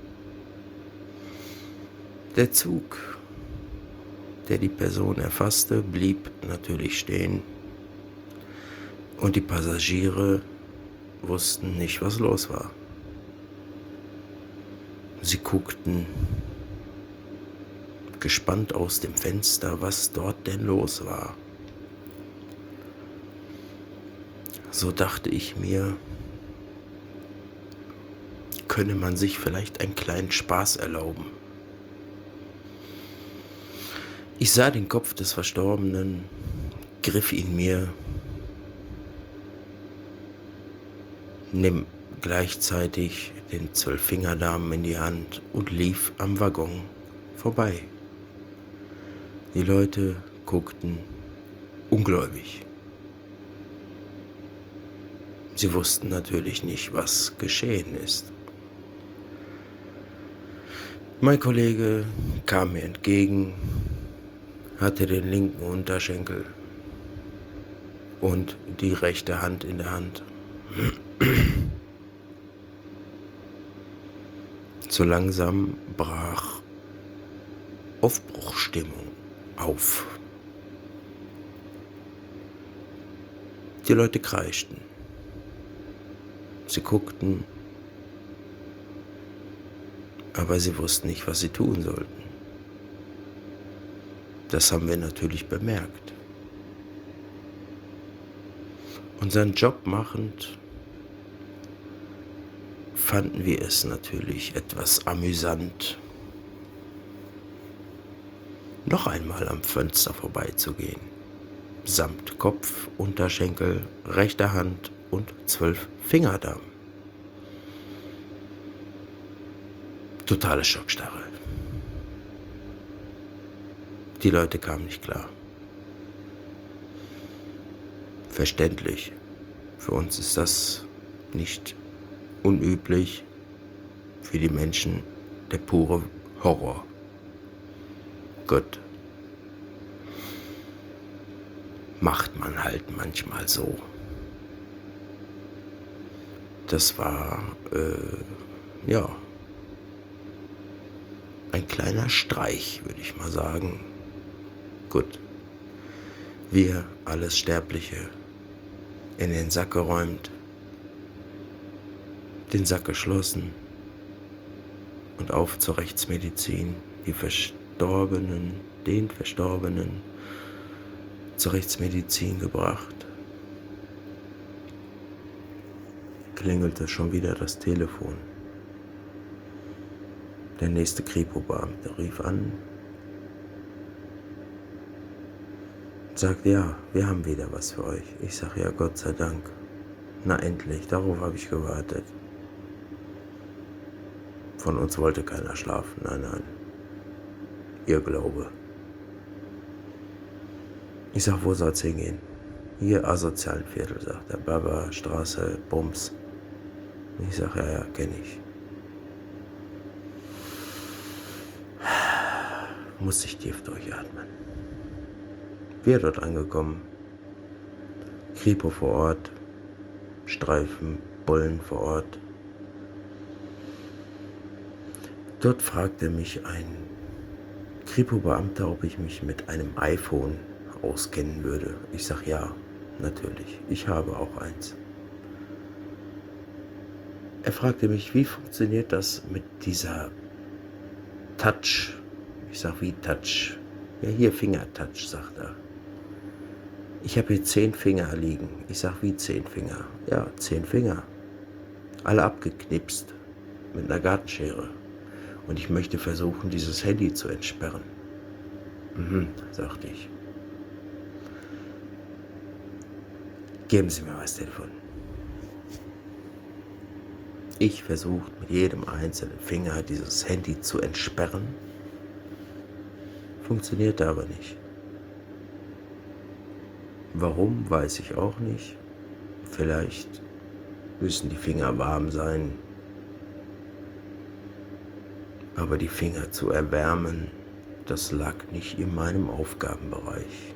Der Zug, der die Person erfasste, blieb natürlich stehen und die Passagiere wussten nicht, was los war. Sie guckten gespannt aus dem Fenster, was dort denn los war. So dachte ich mir, könne man sich vielleicht einen kleinen Spaß erlauben. Ich sah den Kopf des Verstorbenen, griff ihn mir, nimm gleichzeitig den 12-Fingerdarm in die Hand und lief am Waggon vorbei. Die Leute guckten ungläubig. Sie wussten natürlich nicht, was geschehen ist. Mein Kollege kam mir entgegen, hatte den linken Unterschenkel und die rechte Hand in der Hand. So langsam brach Aufbruchstimmung auf. Die Leute kreischten. Sie guckten, aber sie wussten nicht, was sie tun sollten. Das haben wir natürlich bemerkt. Unseren Job machend fanden wir es natürlich etwas amüsant, noch einmal am Fenster vorbeizugehen, samt Kopf, Unterschenkel, rechter Hand und 12 Fingerdarm. Totale Schockstarre. Die Leute kamen nicht klar. Verständlich. Für uns ist das nicht unüblich, für die Menschen der pure Horror. Gut. Macht man halt manchmal so. Das war, ein kleiner Streich, würde ich mal sagen. Gut. Wir, alles Sterbliche, in den Sack geräumt, den Sack geschlossen und auf zur Rechtsmedizin, den Verstorbenen zur Rechtsmedizin gebracht. Klingelte schon wieder das Telefon. Der nächste Kripo-Beamte rief an, sagt, ja, wir haben wieder was für euch. Ich sag, ja, Gott sei Dank. Na endlich, darauf habe ich gewartet. Von uns wollte keiner schlafen, nein. Ihr Glaube. Ich sag, wo soll's hingehen? Hier, asozialen Viertel, sagt er. Baba, Straße, Bums. Ich sag, ja, kenn ich. Muss ich tief durchatmen. Wir dort angekommen. Kripo vor Ort. Streifen, Bullen vor Ort. Dort fragte mich ein Kripo-Beamter, ob ich mich mit einem iPhone auskennen würde. Ich sag, ja, natürlich. Ich habe auch eins. Er fragte mich, wie funktioniert das mit dieser Touch? Ich sag, wie Touch? Ja, hier Fingertouch, sagt er. Ich habe hier 10 Finger liegen. Ich sag, wie 10 Finger? Ja, 10 Finger. Alle abgeknipst. Mit einer Gartenschere. Und ich möchte versuchen, dieses Handy zu entsperren. Sagte ich. Geben Sie mir mal das Telefon. Ich versuche mit jedem einzelnen Finger dieses Handy zu entsperren. Funktionierte aber nicht. Warum, weiß ich auch nicht. Vielleicht müssen die Finger warm sein. Aber die Finger zu erwärmen, das lag nicht in meinem Aufgabenbereich.